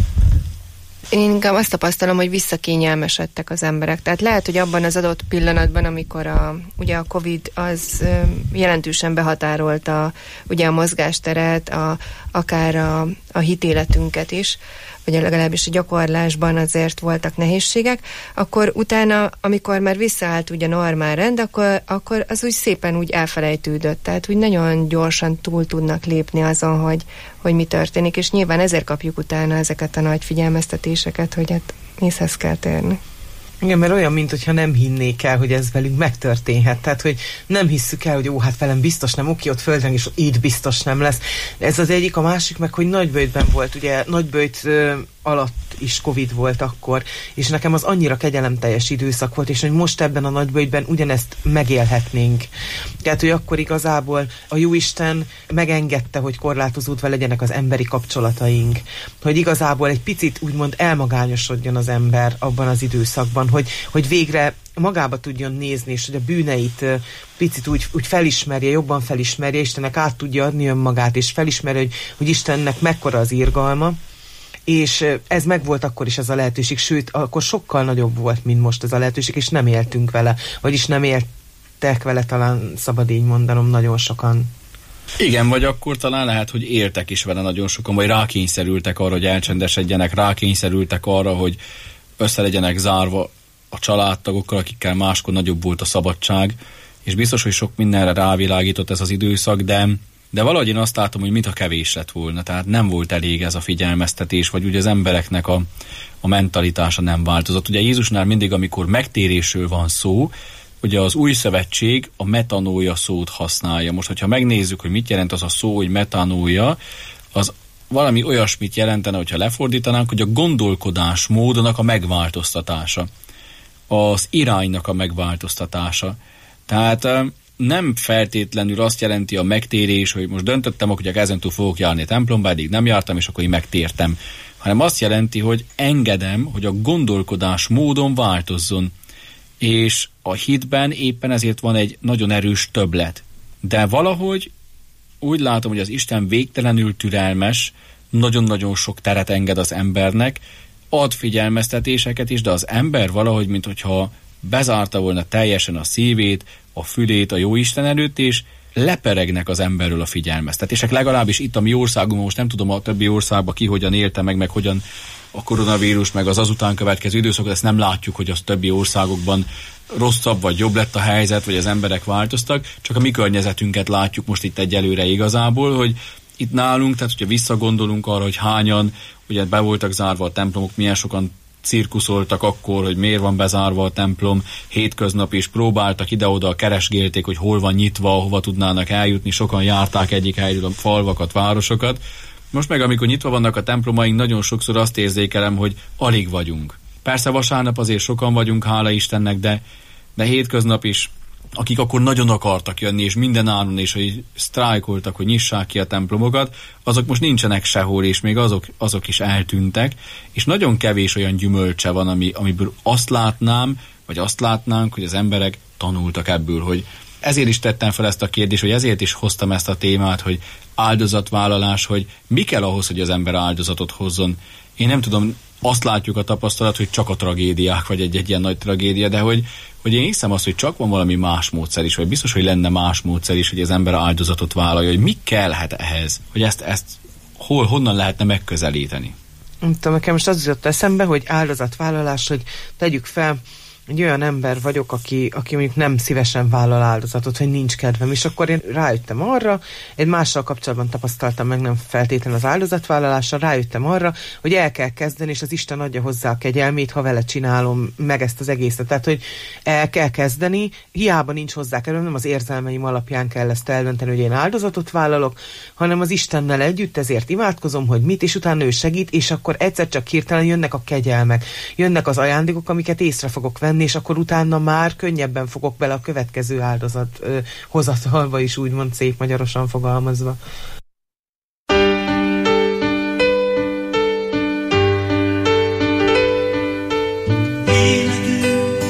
Én inkább azt tapasztalom, hogy visszakényelmesedtek az emberek. Tehát lehet, hogy abban az adott pillanatban, amikor a, ugye a Covid az jelentősen behatárolta ugye a mozgásteret, a, akár a, a hitéletünket is, vagy legalábbis a gyakorlásban azért voltak nehézségek, akkor utána, amikor már visszaállt ugye normál rend, akkor, akkor az úgy szépen úgy elfelejtődött. Tehát úgy nagyon gyorsan túl tudnak lépni azon, hogy, hogy mi történik, és nyilván ezért kapjuk utána ezeket a nagy figyelmeztetéseket, hogy hát észhez kell térni. Igen, mert olyan, mintha nem hinnék el, hogy ez velünk megtörténhet. Tehát, hogy nem hisszük el, hogy ó, hát velem biztos nem, oké, ott földön is így biztos nem lesz. Ez az egyik, a másik meg, hogy Nagyböjtben volt, ugye Nagyböjt ö, alatt is Covid volt akkor, és nekem az annyira kegyelemteljes időszak volt, és hogy most ebben a Nagyböjtben ugyanezt megélhetnénk. Tehát, hogy akkor igazából a Jóisten megengedte, hogy korlátozódva legyenek az emberi kapcsolataink. Hogy igazából egy picit úgymond elmagányosodjon az ember abban az időszakban, hogy, hogy végre magába tudjon nézni, és hogy a bűneit picit úgy, úgy felismerje, jobban felismerje, Istennek át tudja adni önmagát, és felismerje, hogy, hogy Istennek mekkora az irgalma, és ez megvolt akkor is ez a lehetőség, sőt, akkor sokkal nagyobb volt, mint most ez a lehetőség, és nem éltünk vele, vagyis nem éltek vele, talán szabad így mondanom, nagyon sokan. Igen, vagy akkor talán lehet, hogy éltek is vele nagyon sokan, vagy rákényszerültek arra, hogy elcsendesedjenek, rákényszerültek arra, hogy össze legyenek zárva a családtagokkal, akikkel máskor nagyobb volt a szabadság, és biztos, hogy sok mindenre rávilágított ez az időszak, de, de valahogy én azt látom, hogy mintha kevés lett volna, tehát nem volt elég ez a figyelmeztetés, vagy ugye az embereknek a, a mentalitása nem változott. Ugye Jézusnál mindig, amikor megtérésről van szó, ugye az új szövetség a metanója szót használja. Most, hogyha megnézzük, hogy mit jelent az a szó, hogy metanója, az valami olyasmit jelentene, hogyha lefordítanánk, hogy a gondolkodás módnak a megváltoztatása, az iránynak a megváltoztatása. Tehát nem feltétlenül azt jelenti a megtérés, hogy most döntöttem, hogy ezentúl fogok járni a templomba, eddig nem jártam, és akkor én megtértem. Hanem azt jelenti, hogy engedem, hogy a gondolkodás módon változzon. És a hitben éppen ezért van egy nagyon erős többlet. De valahogy úgy látom, hogy az Isten végtelenül türelmes, nagyon-nagyon sok teret enged az embernek, ad figyelmeztetéseket is, de az ember valahogy, minthogyha bezárta volna teljesen a szívét, a fülét a Jóisten előtt, és leperegnek az emberről a figyelmeztetések. Legalábbis itt a mi országunkban, most nem tudom a többi országban ki hogyan élte meg, meg hogyan a koronavírus, meg az azután következő időszakot, ezt nem látjuk, hogy az többi országokban rosszabb vagy jobb lett a helyzet, vagy az emberek változtak, csak a mi környezetünket látjuk most itt egyelőre igazából, hogy itt nálunk, tehát hogyha visszagondolunk arra, hogy hányan, ugye be voltak zárva a templomok, milyen sokan cirkuszoltak akkor, hogy miért van bezárva a templom, hétköznap is próbáltak ide-oda, keresgélték, hogy hol van nyitva, hova tudnának eljutni, sokan járták egyik helyről a falvakat, városokat. Most meg, amikor nyitva vannak a templomaink, nagyon sokszor azt érzékelem, hogy alig vagyunk. Persze vasárnap azért sokan vagyunk, hála Istennek, de, de hétköznap is, akik akkor nagyon akartak jönni, és minden áron, és hogy sztrájkoltak, hogy nyissák ki a templomokat, azok most nincsenek sehol, és még azok, azok is eltűntek, és nagyon kevés olyan gyümölcse van, ami, amiből azt látnám, vagy azt látnánk, hogy az emberek tanultak ebből, hogy ezért is tettem fel ezt a kérdést, hogy ezért is hoztam ezt a témát, hogy áldozatvállalás, hogy mi kell ahhoz, hogy az ember áldozatot hozzon. Én nem tudom, azt látjuk a tapasztalat, hogy csak a tragédiák, vagy egy-egy ilyen nagy tragédia, de hogy, hogy én hiszem azt, hogy csak van valami más módszer is, vagy biztos, hogy lenne más módszer is, hogy az ember áldozatot vállalja, hogy mi kellhet ehhez, hogy ezt, ezt hol, honnan lehetne megközelíteni. Nem tudom, nekem most az jutott eszembe, hogy áldozatvállalás, hogy tegyük fel, egy olyan ember vagyok, aki, aki mondjuk nem szívesen vállal áldozatot, hogy nincs kedvem, és akkor én rájöttem arra, egy mással kapcsolatban tapasztaltam meg, nem feltétlenül az áldozatvállalásra, rájöttem arra, hogy el kell kezdeni, és az Isten adja hozzá a kegyelmét, ha vele csinálom meg ezt az egészet. Tehát, hogy el kell kezdeni, hiába nincs hozzá kedvem, nem az érzelmeim alapján kell ezt eldönteni, hogy én áldozatot vállalok, hanem az Istennel együtt, ezért imádkozom, hogy mit, és utána ő segít, és akkor egyszer csak hirtelen jönnek a kegyelmek, jönnek az ajándékok, amiket észre fogok venni, és akkor utána már könnyebben fogok bele a következő áldozat ö, hozatalba is, úgymond szép magyarosan fogalmazva. Énekünk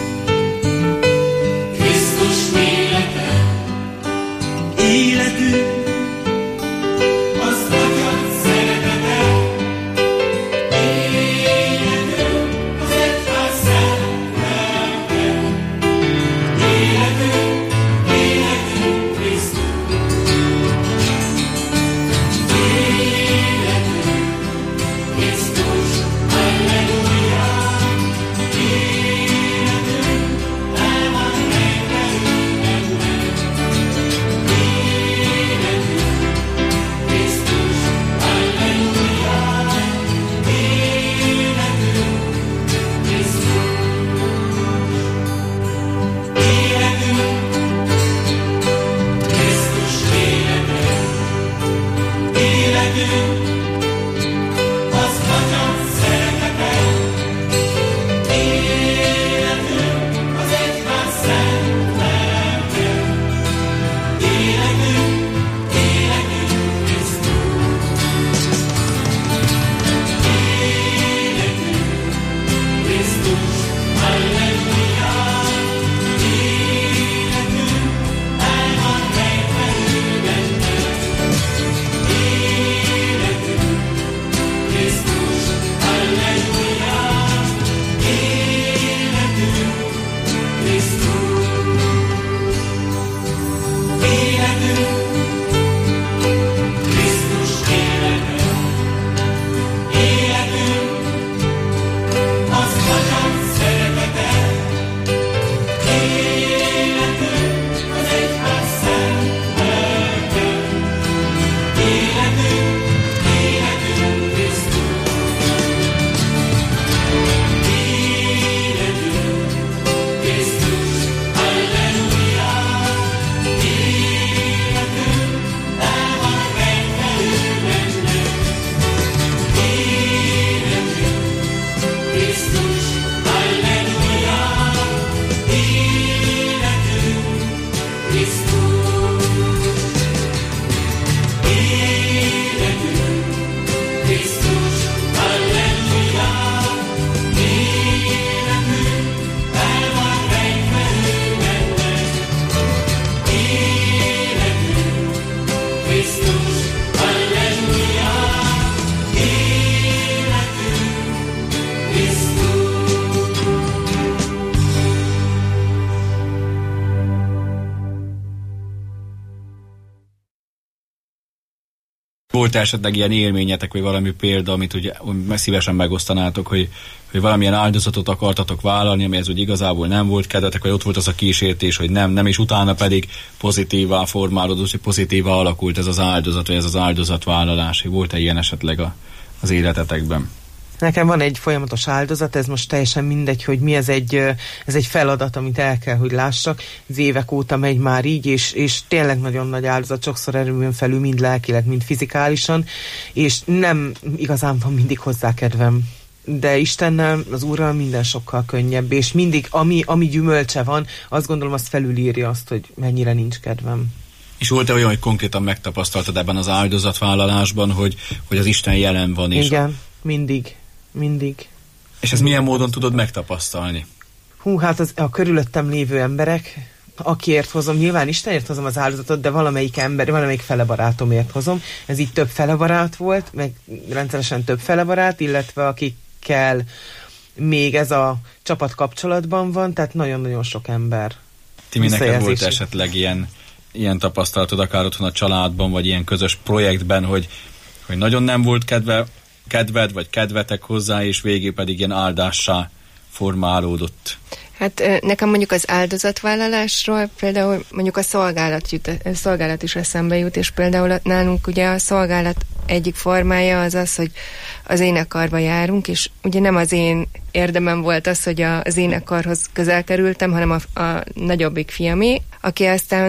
Volt esetleg ilyen élményetek, vagy valami példa, amit ugye szívesen megosztanátok, hogy, hogy valamilyen áldozatot akartatok vállalni, amihez úgy igazából nem volt kedvetek, vagy ott volt az a kísértés, hogy nem, nem, és utána pedig pozitívá formálódott, hogy pozitívá alakult ez az áldozat, vagy ez az áldozatvállalás. Volt-e ilyen esetleg a, az életetekben? Nekem van egy folyamatos áldozat, ez most teljesen mindegy, hogy mi, ez egy, ez egy feladat, amit el kell, hogy lássak. Az évek óta megy már így, és, és tényleg nagyon nagy áldozat, sokszor erőmön felül, mind lelkileg, mind fizikálisan, és nem igazán van mindig hozzá kedvem. De Istennel, az Úrral minden sokkal könnyebb, és mindig, ami, ami gyümölcse van, azt gondolom, azt felülírja azt, hogy mennyire nincs kedvem. És volt-e olyan, hogy konkrétan megtapasztaltad ebben az áldozatvállalásban, hogy, hogy az Isten jelen van? És igen, mindig. Mindig. És ezt milyen módon tudod megtapasztalni? Hú, hát az, a körülöttem lévő emberek, akiért hozom, nyilván Istenért hozom az áldozatot, de valamelyik ember, valamelyik felebarátomért hozom. Ez így több felebarát volt, meg rendszeresen több felebarát, illetve akikkel még ez a csapat kapcsolatban van, tehát nagyon-nagyon sok ember. Timi, neked volt esetleg ilyen, ilyen tapasztalatod, akár otthon a családban, vagy ilyen közös projektben, hogy, hogy nagyon nem volt kedve kedved, vagy kedvetek hozzá, és végül pedig ilyen áldássá formálódott? Hát nekem mondjuk az áldozatvállalásról például mondjuk a szolgálat, jut, a szolgálat is eszembe jut, és például nálunk ugye a szolgálat egyik formája az az, hogy az énekkarba járunk, és ugye nem az én érdemem volt az, hogy a, az énekkarhoz közel kerültem, hanem a, a nagyobbik fiamé, aki aztán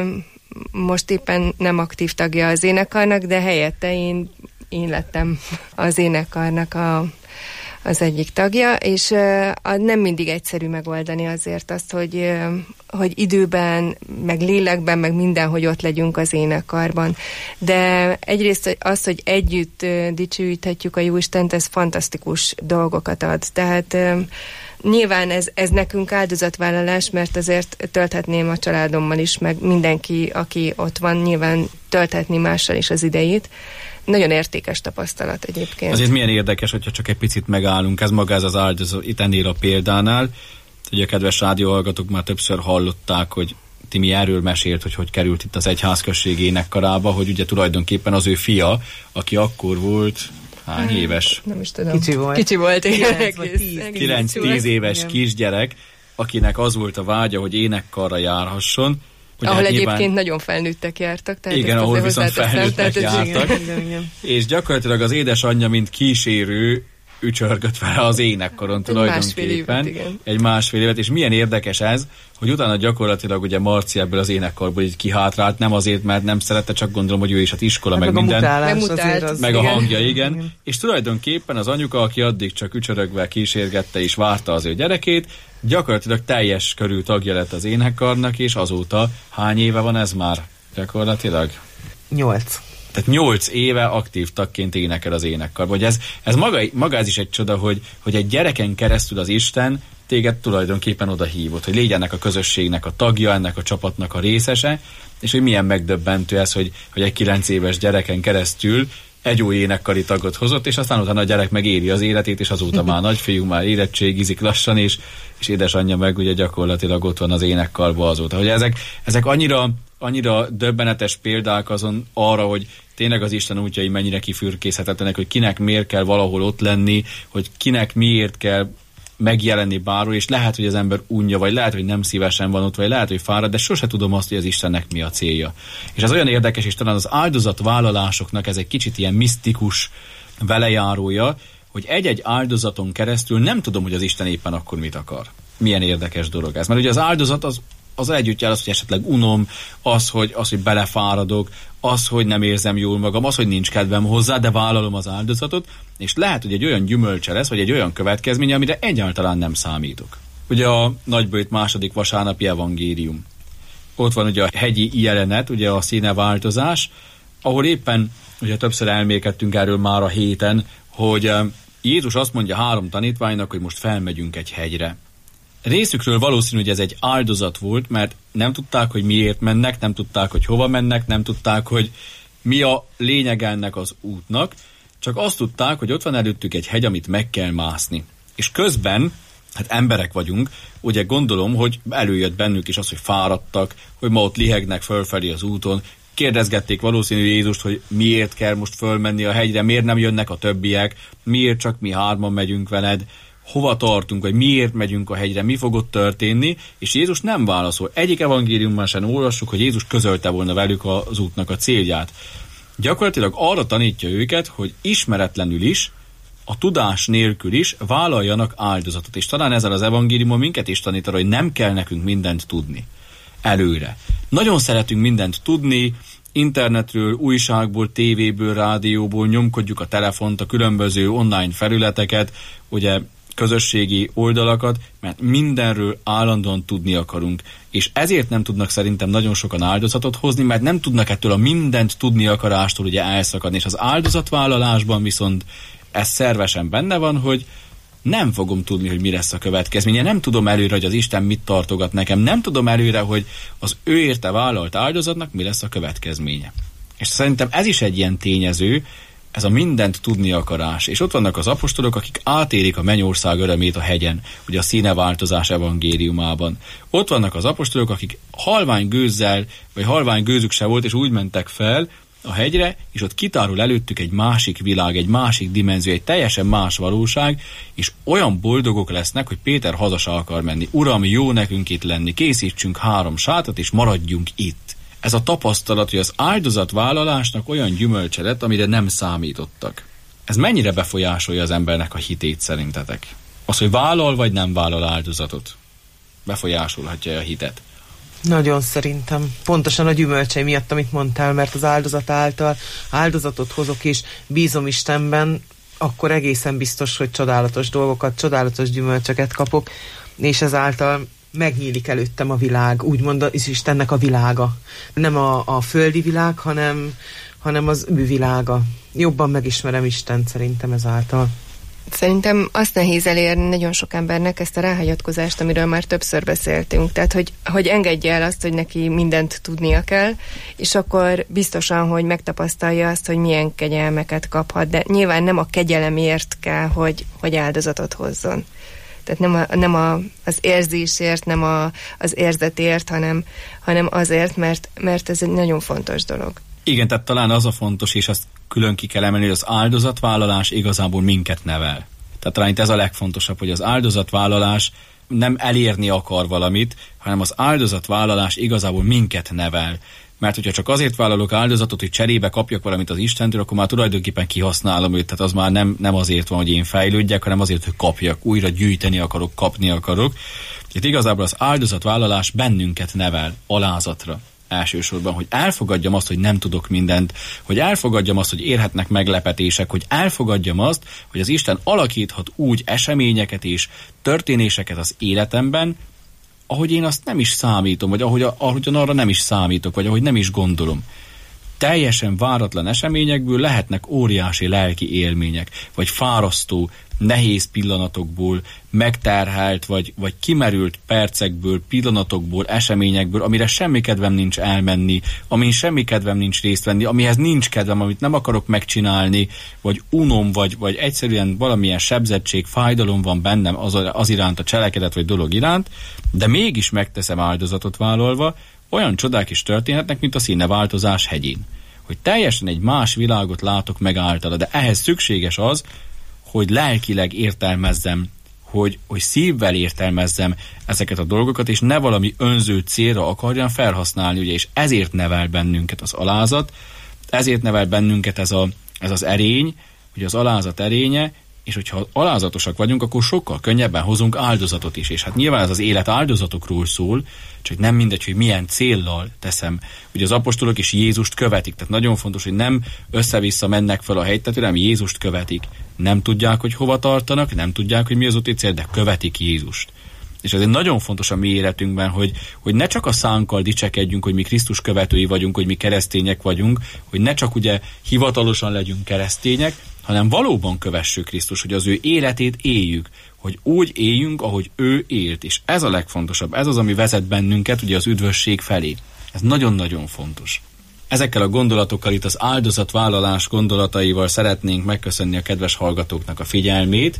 most éppen nem aktív tagja az énekkarnak, de helyette én én lettem az énekkarnak a, az egyik tagja, és uh, nem mindig egyszerű megoldani azért azt, hogy, uh, hogy időben, meg lélekben, meg mindenhogy ott legyünk az énekkarban. De egyrészt az, hogy együtt uh, dicsőíthetjük a Jóistent, ez fantasztikus dolgokat ad. Tehát uh, nyilván ez, ez nekünk áldozatvállalás, mert azért tölthetném a családommal is, meg mindenki, aki ott van, nyilván tölthetni mással is az idejét. Nagyon értékes tapasztalat egyébként. Azért milyen érdekes, hogyha csak egy picit megállunk, ez maga ez az áldozat itt ennél a példánál. Ugye a kedves rádióhallgatók már többször hallották, hogy Timi erről mesélt, hogy hogy került itt az egyházközség énekkarába, hogy ugye tulajdonképpen az ő fia, aki akkor volt, hány hmm, éves? Nem is tudom. Kicsi volt. Kicsi volt, kilenc-tíz éves igen. kisgyerek, akinek az volt a vágya, hogy énekkarra járhasson. Ugye ahol hát egyébként nyilván... nagyon felnőttek jártak. Tehát igen, ahol viszont felnőttek jártak. Igen, igen, igen. És gyakorlatilag az édesanyja, mint kísérő, ücsörgött vele az énekkaron egy tulajdonképpen. Másfél évet, egy másfél évet, és milyen érdekes ez, hogy utána gyakorlatilag ugye Marci ebből az énekkarból így kihátrált, nem azért, mert nem szerette, csak gondolom, hogy ő is hát iskola, meg, meg minden. Meg, az meg igen. A hangja, igen. igen. És tulajdonképpen az anyuka, aki addig csak ücsörögve kísérgette és várta az ő gyerekét, gyakorlatilag teljes körű tagja lett az énekkarnak, és azóta hány éve van ez már gyakorlatilag? Nyolc. Tehát nyolc éve aktív tagként énekel az énekkarban. Hogy ez, ez maga, maga ez is egy csoda, hogy, hogy egy gyereken keresztül az Isten téged tulajdonképpen oda hívott, hogy légy ennek a közösségnek a tagja, ennek a csapatnak a részese, és hogy milyen megdöbbentő ez, hogy, hogy egy kilenc éves gyereken keresztül egy új énekkari tagot hozott, és aztán utána a gyerek megéli az életét, és azóta már nagyfiú, már érettségizik lassan, és, és édesanyja meg ugye gyakorlatilag ott van az énekkarban azóta. Hogy ezek, ezek annyira, annyira döbbenetes példák azon arra, hogy tényleg az Isten útjai mennyire kifürkészhetetlenek, hogy kinek miért kell valahol ott lenni, hogy kinek miért kell megjelenni bárhol, és lehet, hogy az ember unja, vagy lehet, hogy nem szívesen van ott, vagy lehet, hogy fárad, de sose tudom azt, hogy az Istennek mi a célja. És ez olyan érdekes, és talán az áldozatvállalásoknak ez egy kicsit ilyen misztikus velejárója, hogy egy-egy áldozaton keresztül nem tudom, hogy az Isten éppen akkor mit akar. Milyen érdekes dolog ez. Mert ugye az áldozat az, az együtt jár az, hogy esetleg unom, az hogy, az, hogy belefáradok, az, hogy nem érzem jól magam, az, hogy nincs kedvem hozzá, de vállalom az áldozatot, és lehet, hogy egy olyan gyümölcse lesz, vagy egy olyan következmény, amire egyáltalán nem számítok. Ugye a nagybőjt második vasárnapi evangélium. Ott van ugye a hegyi jelenet, ugye a színeváltozás, ahol éppen, ugye többször elmélkedtünk erről már a héten, hogy Jézus azt mondja három tanítványnak, hogy most felmegyünk egy hegyre. Részükről valószínű, hogy ez egy áldozat volt, mert nem tudták, hogy miért mennek, nem tudták, hogy hova mennek, nem tudták, hogy mi a lényeg ennek az útnak, csak azt tudták, hogy ott van előttük egy hegy, amit meg kell mászni. És közben, hát emberek vagyunk, ugye gondolom, hogy előjött bennük is az, hogy fáradtak, hogy ma ott lihegnek fölfelé az úton, kérdezgették valószínűleg Jézust, hogy miért kell most fölmenni a hegyre, miért nem jönnek a többiek, miért csak mi hárman megyünk veled, hova tartunk, vagy miért megyünk a hegyre, mi fog ott történni, és Jézus nem válaszol. Egyik evangéliumban sem olvassuk, hogy Jézus közölte volna velük az útnak a célját. Gyakorlatilag arra tanítja őket, hogy ismeretlenül is, a tudás nélkül is vállaljanak áldozatot. És talán ezzel az evangéliumon minket is tanít arra, hogy nem kell nekünk mindent tudni előre. Nagyon szeretünk mindent tudni, internetről, újságból, tévéből, rádióból, nyomkodjuk a telefont, a különböző online felületeket, ugye közösségi oldalakat, mert mindenről állandóan tudni akarunk. És ezért nem tudnak szerintem nagyon sokan áldozatot hozni, mert nem tudnak ettől a mindent tudni akarástól ugye elszakadni. És az áldozatvállalásban viszont ez szervesen benne van, hogy nem fogom tudni, hogy mi lesz a következménye, nem tudom előre, hogy az Isten mit tartogat nekem, nem tudom előre, hogy az ő érte vállalt áldozatnak mi lesz a következménye. És szerintem ez is egy ilyen tényező, ez a mindent tudni akarás. És ott vannak az apostolok, akik átérik a mennyország örömét a hegyen, ugye a színeváltozás evangéliumában. Ott vannak az apostolok, akik halvány gőzzel, vagy halvány gőzük se volt, és úgy mentek fel a hegyre, és ott kitárul előttük egy másik világ, egy másik dimenzió, egy teljesen más valóság, és olyan boldogok lesznek, hogy Péter haza se akar menni. Uram, jó nekünk itt lenni, készítsünk három sátat, és maradjunk itt. Ez a tapasztalat, hogy az áldozatvállalásnak olyan gyümölcse lett, amire nem számítottak. Ez mennyire befolyásolja az embernek a hitét szerintetek? Az, hogy vállal vagy nem vállal áldozatot, befolyásolhatja a hitet. Nagyon szerintem. Pontosan a gyümölcsei miatt, amit mondtál, mert az áldozat által áldozatot hozok és bízom Istenben, akkor egészen biztos, hogy csodálatos dolgokat, csodálatos gyümölcsöket kapok, és ezáltal megnyílik előttem a világ, úgymond az Istennek a világa. Nem a, a földi világ, hanem, hanem az ő világa. Jobban megismerem Istent szerintem ezáltal. Szerintem azt nehéz elérni nagyon sok embernek, ezt a ráhagyatkozást, amiről már többször beszéltünk. Tehát, hogy, hogy engedje el azt, hogy neki mindent tudnia kell, és akkor biztosan, hogy megtapasztalja azt, hogy milyen kegyelmeket kaphat. De nyilván nem a kegyelemért kell, hogy, hogy áldozatot hozzon. Tehát nem, a, nem a, az érzésért, nem a, az érzetért, hanem, hanem azért, mert, mert ez egy nagyon fontos dolog. Igen, tehát talán az a fontos, és azt külön ki kell emelni, hogy az áldozatvállalás igazából minket nevel. Tehát talán itt ez a legfontosabb, hogy az áldozatvállalás nem elérni akar valamit, hanem az áldozatvállalás igazából minket nevel. Mert hogyha csak azért vállalok áldozatot, hogy cserébe kapjak valamit az Istentől, akkor már tulajdonképpen kihasználom őt, tehát az már nem, nem azért van, hogy én fejlődjek, hanem azért, hogy kapjak, újra gyűjteni akarok, kapni akarok. Itt igazából az áldozatvállalás bennünket nevel alázatra. Elsősorban, hogy elfogadjam azt, hogy nem tudok mindent, hogy elfogadjam azt, hogy érhetnek meglepetések, hogy elfogadjam azt, hogy az Isten alakíthat úgy eseményeket és történéseket az életemben, ahogy én azt nem is számítom, vagy ahogy, ahogyan arra nem is számítok, vagy ahogy nem is gondolom. Teljesen váratlan eseményekből lehetnek óriási lelki élmények, vagy fárasztó, nehéz pillanatokból, megterhelt, vagy, vagy kimerült percekből, pillanatokból, eseményekből, amire semmi kedvem nincs elmenni, amin semmi kedvem nincs részt venni, amihez nincs kedvem, amit nem akarok megcsinálni, vagy unom, vagy, vagy egyszerűen valamilyen sebzettség, fájdalom van bennem az, az iránt, a cselekedet vagy dolog iránt, de mégis megteszem áldozatot vállalva, olyan csodák is történhetnek, mint a színeváltozás hegyén. Hogy teljesen egy más világot látok meg általa, de ehhez szükséges az, hogy lelkileg értelmezzem, hogy, hogy szívvel értelmezzem ezeket a dolgokat, és ne valami önző célra akarjam felhasználni, ugye, és ezért nevel bennünket az alázat, ezért nevel bennünket ez, a, ez az erény, hogy az alázat erénye, és hogyha alázatosak vagyunk, akkor sokkal könnyebben hozunk áldozatot is, és hát nyilván ez az élet áldozatokról szól, csak nem mindegy, hogy milyen céllal teszem. Ugye az apostolok is Jézust követik, tehát nagyon fontos, hogy nem össze-vissza mennek fel a hegytetőre, hanem Jézust követik. Nem tudják, hogy hova tartanak, nem tudják, hogy mi az úti cél, de követik Jézust. És ez egy nagyon fontos a mi életünkben, hogy, hogy ne csak a szánkkal dicsekedjünk, hogy mi Krisztus követői vagyunk, hogy mi keresztények vagyunk, hogy ne csak ugye hivatalosan legyünk keresztények, hanem valóban kövessük Krisztus, hogy az ő életét éljük, hogy úgy éljünk, ahogy ő élt. És ez a legfontosabb, ez az, ami vezet bennünket ugye az üdvösség felé. Ez nagyon-nagyon fontos. Ezekkel a gondolatokkal itt az áldozatvállalás gondolataival szeretnénk megköszönni a kedves hallgatóknak a figyelmét,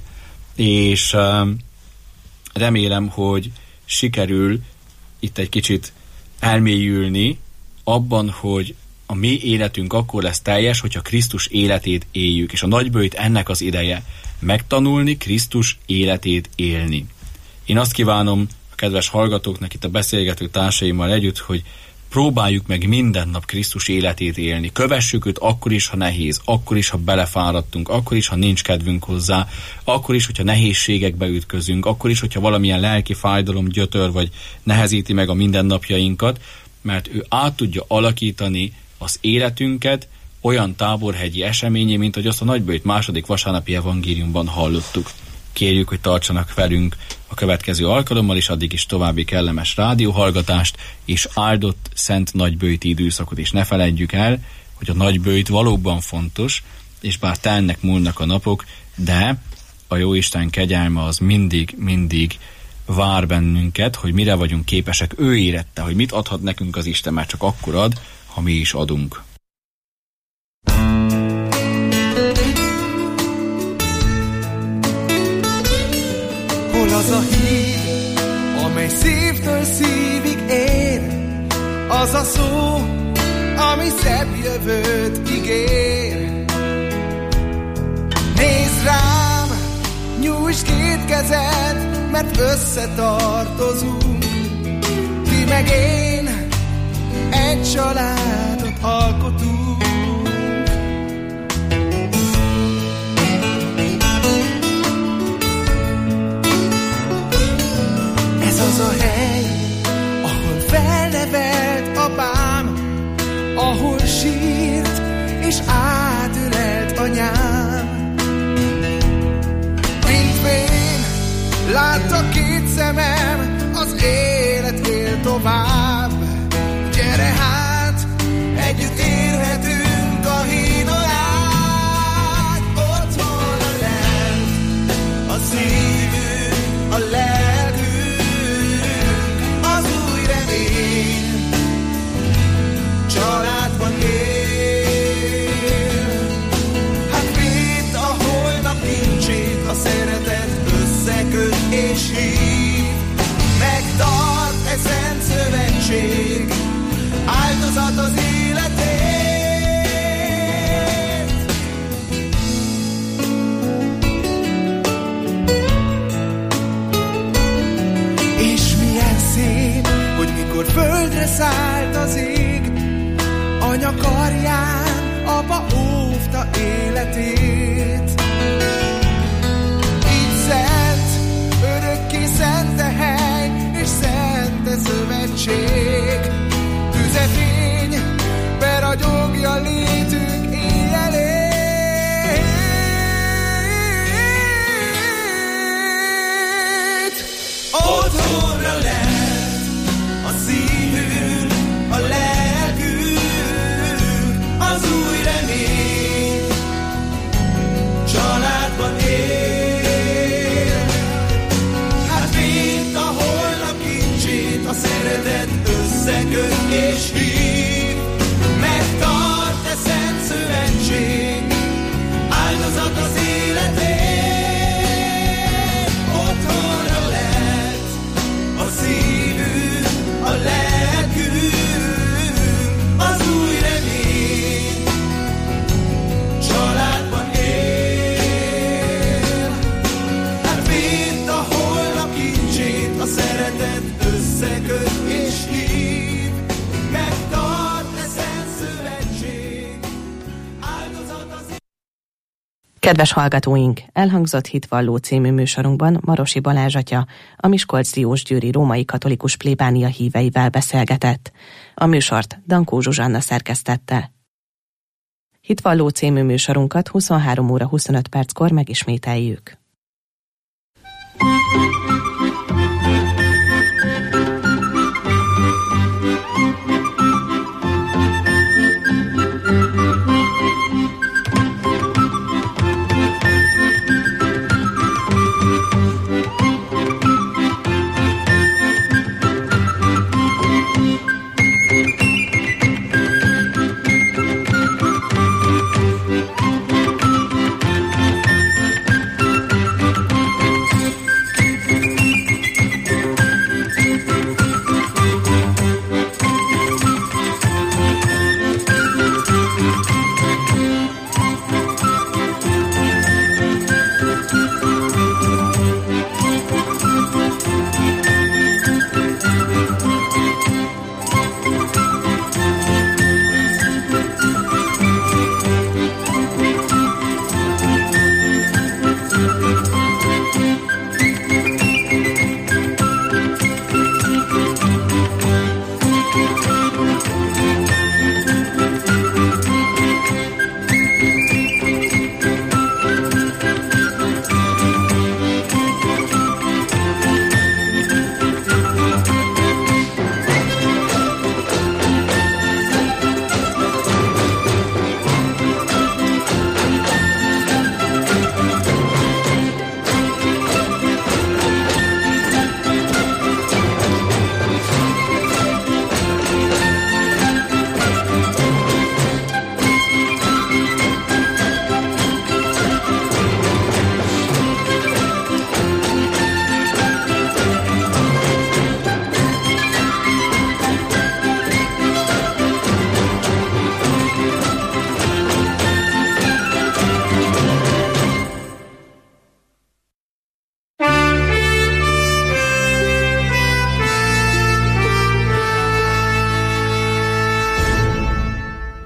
és um, remélem, hogy sikerül itt egy kicsit elmélyülni abban, hogy a mi életünk akkor lesz teljes, hogyha Krisztus életét éljük, és a nagybőjt ennek az ideje megtanulni Krisztus életét élni. Én azt kívánom a kedves hallgatóknak itt a beszélgető társaimmal együtt, hogy próbáljuk meg minden nap Krisztus életét élni. Kövessük őt akkor is, ha nehéz, akkor is, ha belefáradtunk, akkor is, ha nincs kedvünk hozzá, akkor is, hogyha nehézségekbe ütközünk, akkor is, hogyha valamilyen lelki fájdalom gyötör, vagy nehezíti meg a mindennapjainkat, mert ő át tudja alakítani az életünket olyan táborhegyi eseményé, mint hogy azt a nagybőjt második vasárnapi evangéliumban hallottuk. Kérjük, hogy tartsanak velünk a következő alkalommal, és addig is további kellemes rádióhallgatást, és áldott szent nagybőjti időszakot, és ne feledjük el, hogy a nagybőjt valóban fontos, és bár telnek múlnak a napok, de a Jóisten kegyelme az mindig, mindig vár bennünket, hogy mire vagyunk képesek. Ő érette, hogy mit adhat nekünk az Isten, mert csak akkor ad, ha mi is adunk. Hol az a hír, amely szívtől szívig ér? Az a szó, ami szebb jövőt ígér. Nézd rám, nyújtsd két kezed, mert összetartozunk. Ti meg én egy családot alkotunk. Ez az a hely, ahol felnevelt apám, ahol sírt és átölelt anyám. Mint én, látta két szemem, az élet él tovább. Gyere hát, együtt érhetünk a hídon át. Otthon a lent, a szívünk, a lelkünk, az új remény, családban él. Hát vidd a holnap kincsét, a szeretet összeköt és hív. Megtart e szent szövetség, áldozat az életét. És milyen szép, hogy mikor földre szállt az ég, anya karján apa óvta életét. Így szent, örökké szent a hely, és szent a szövetség. Tüzefény beragyogja létünk éjjelét. Otthonra lett a szívünk, a lelkünk, az új remény, családban él. Hát mint a holnap kincsét, a szeretet összeköt és hív. Megtart e szent szövetség, áldozat az életét. Otthonra lett a szívünk, a lelkünk, az új remény, családban él. Hát mint a holnap kincsét, a szeretet összeköt és hív. Megtart e szent szövetség, áldozat az... Kedves hallgatóink, elhangzott Hitvalló című műsorunkban Marosi Balázs atya, a Miskolc-Diósgyőri római katolikus plébánia híveivel beszélgetett. A műsort Dankó Zsuzsanna szerkesztette. Hitvalló című műsorunkat huszonhárom óra huszonöt perckor megismételjük.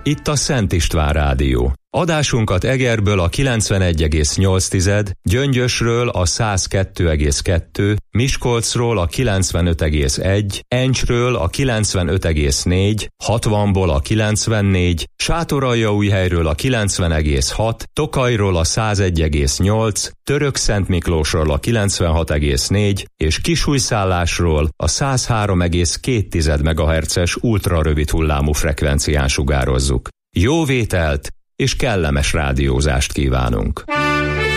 Itt a Szent István Rádió. Adásunkat Egerből a kilencvenegy egész nyolc, Gyöngyösről a száz kettő egész kettő, Miskolcról a kilencvenöt egész egy, Encsről a kilencvenöt egész négy, hatvanból a kilencvennégy, Sátoraljaújhelyről a kilencven egész hat, Tokajról a száz egy egész nyolc, Törökszentmiklósról a kilencvenhat egész négy és Kisújszállásról a száz három egész két megahertzes ultrarövid hullámú frekvencián sugározzuk. Jó vételt és kellemes rádiózást kívánunk!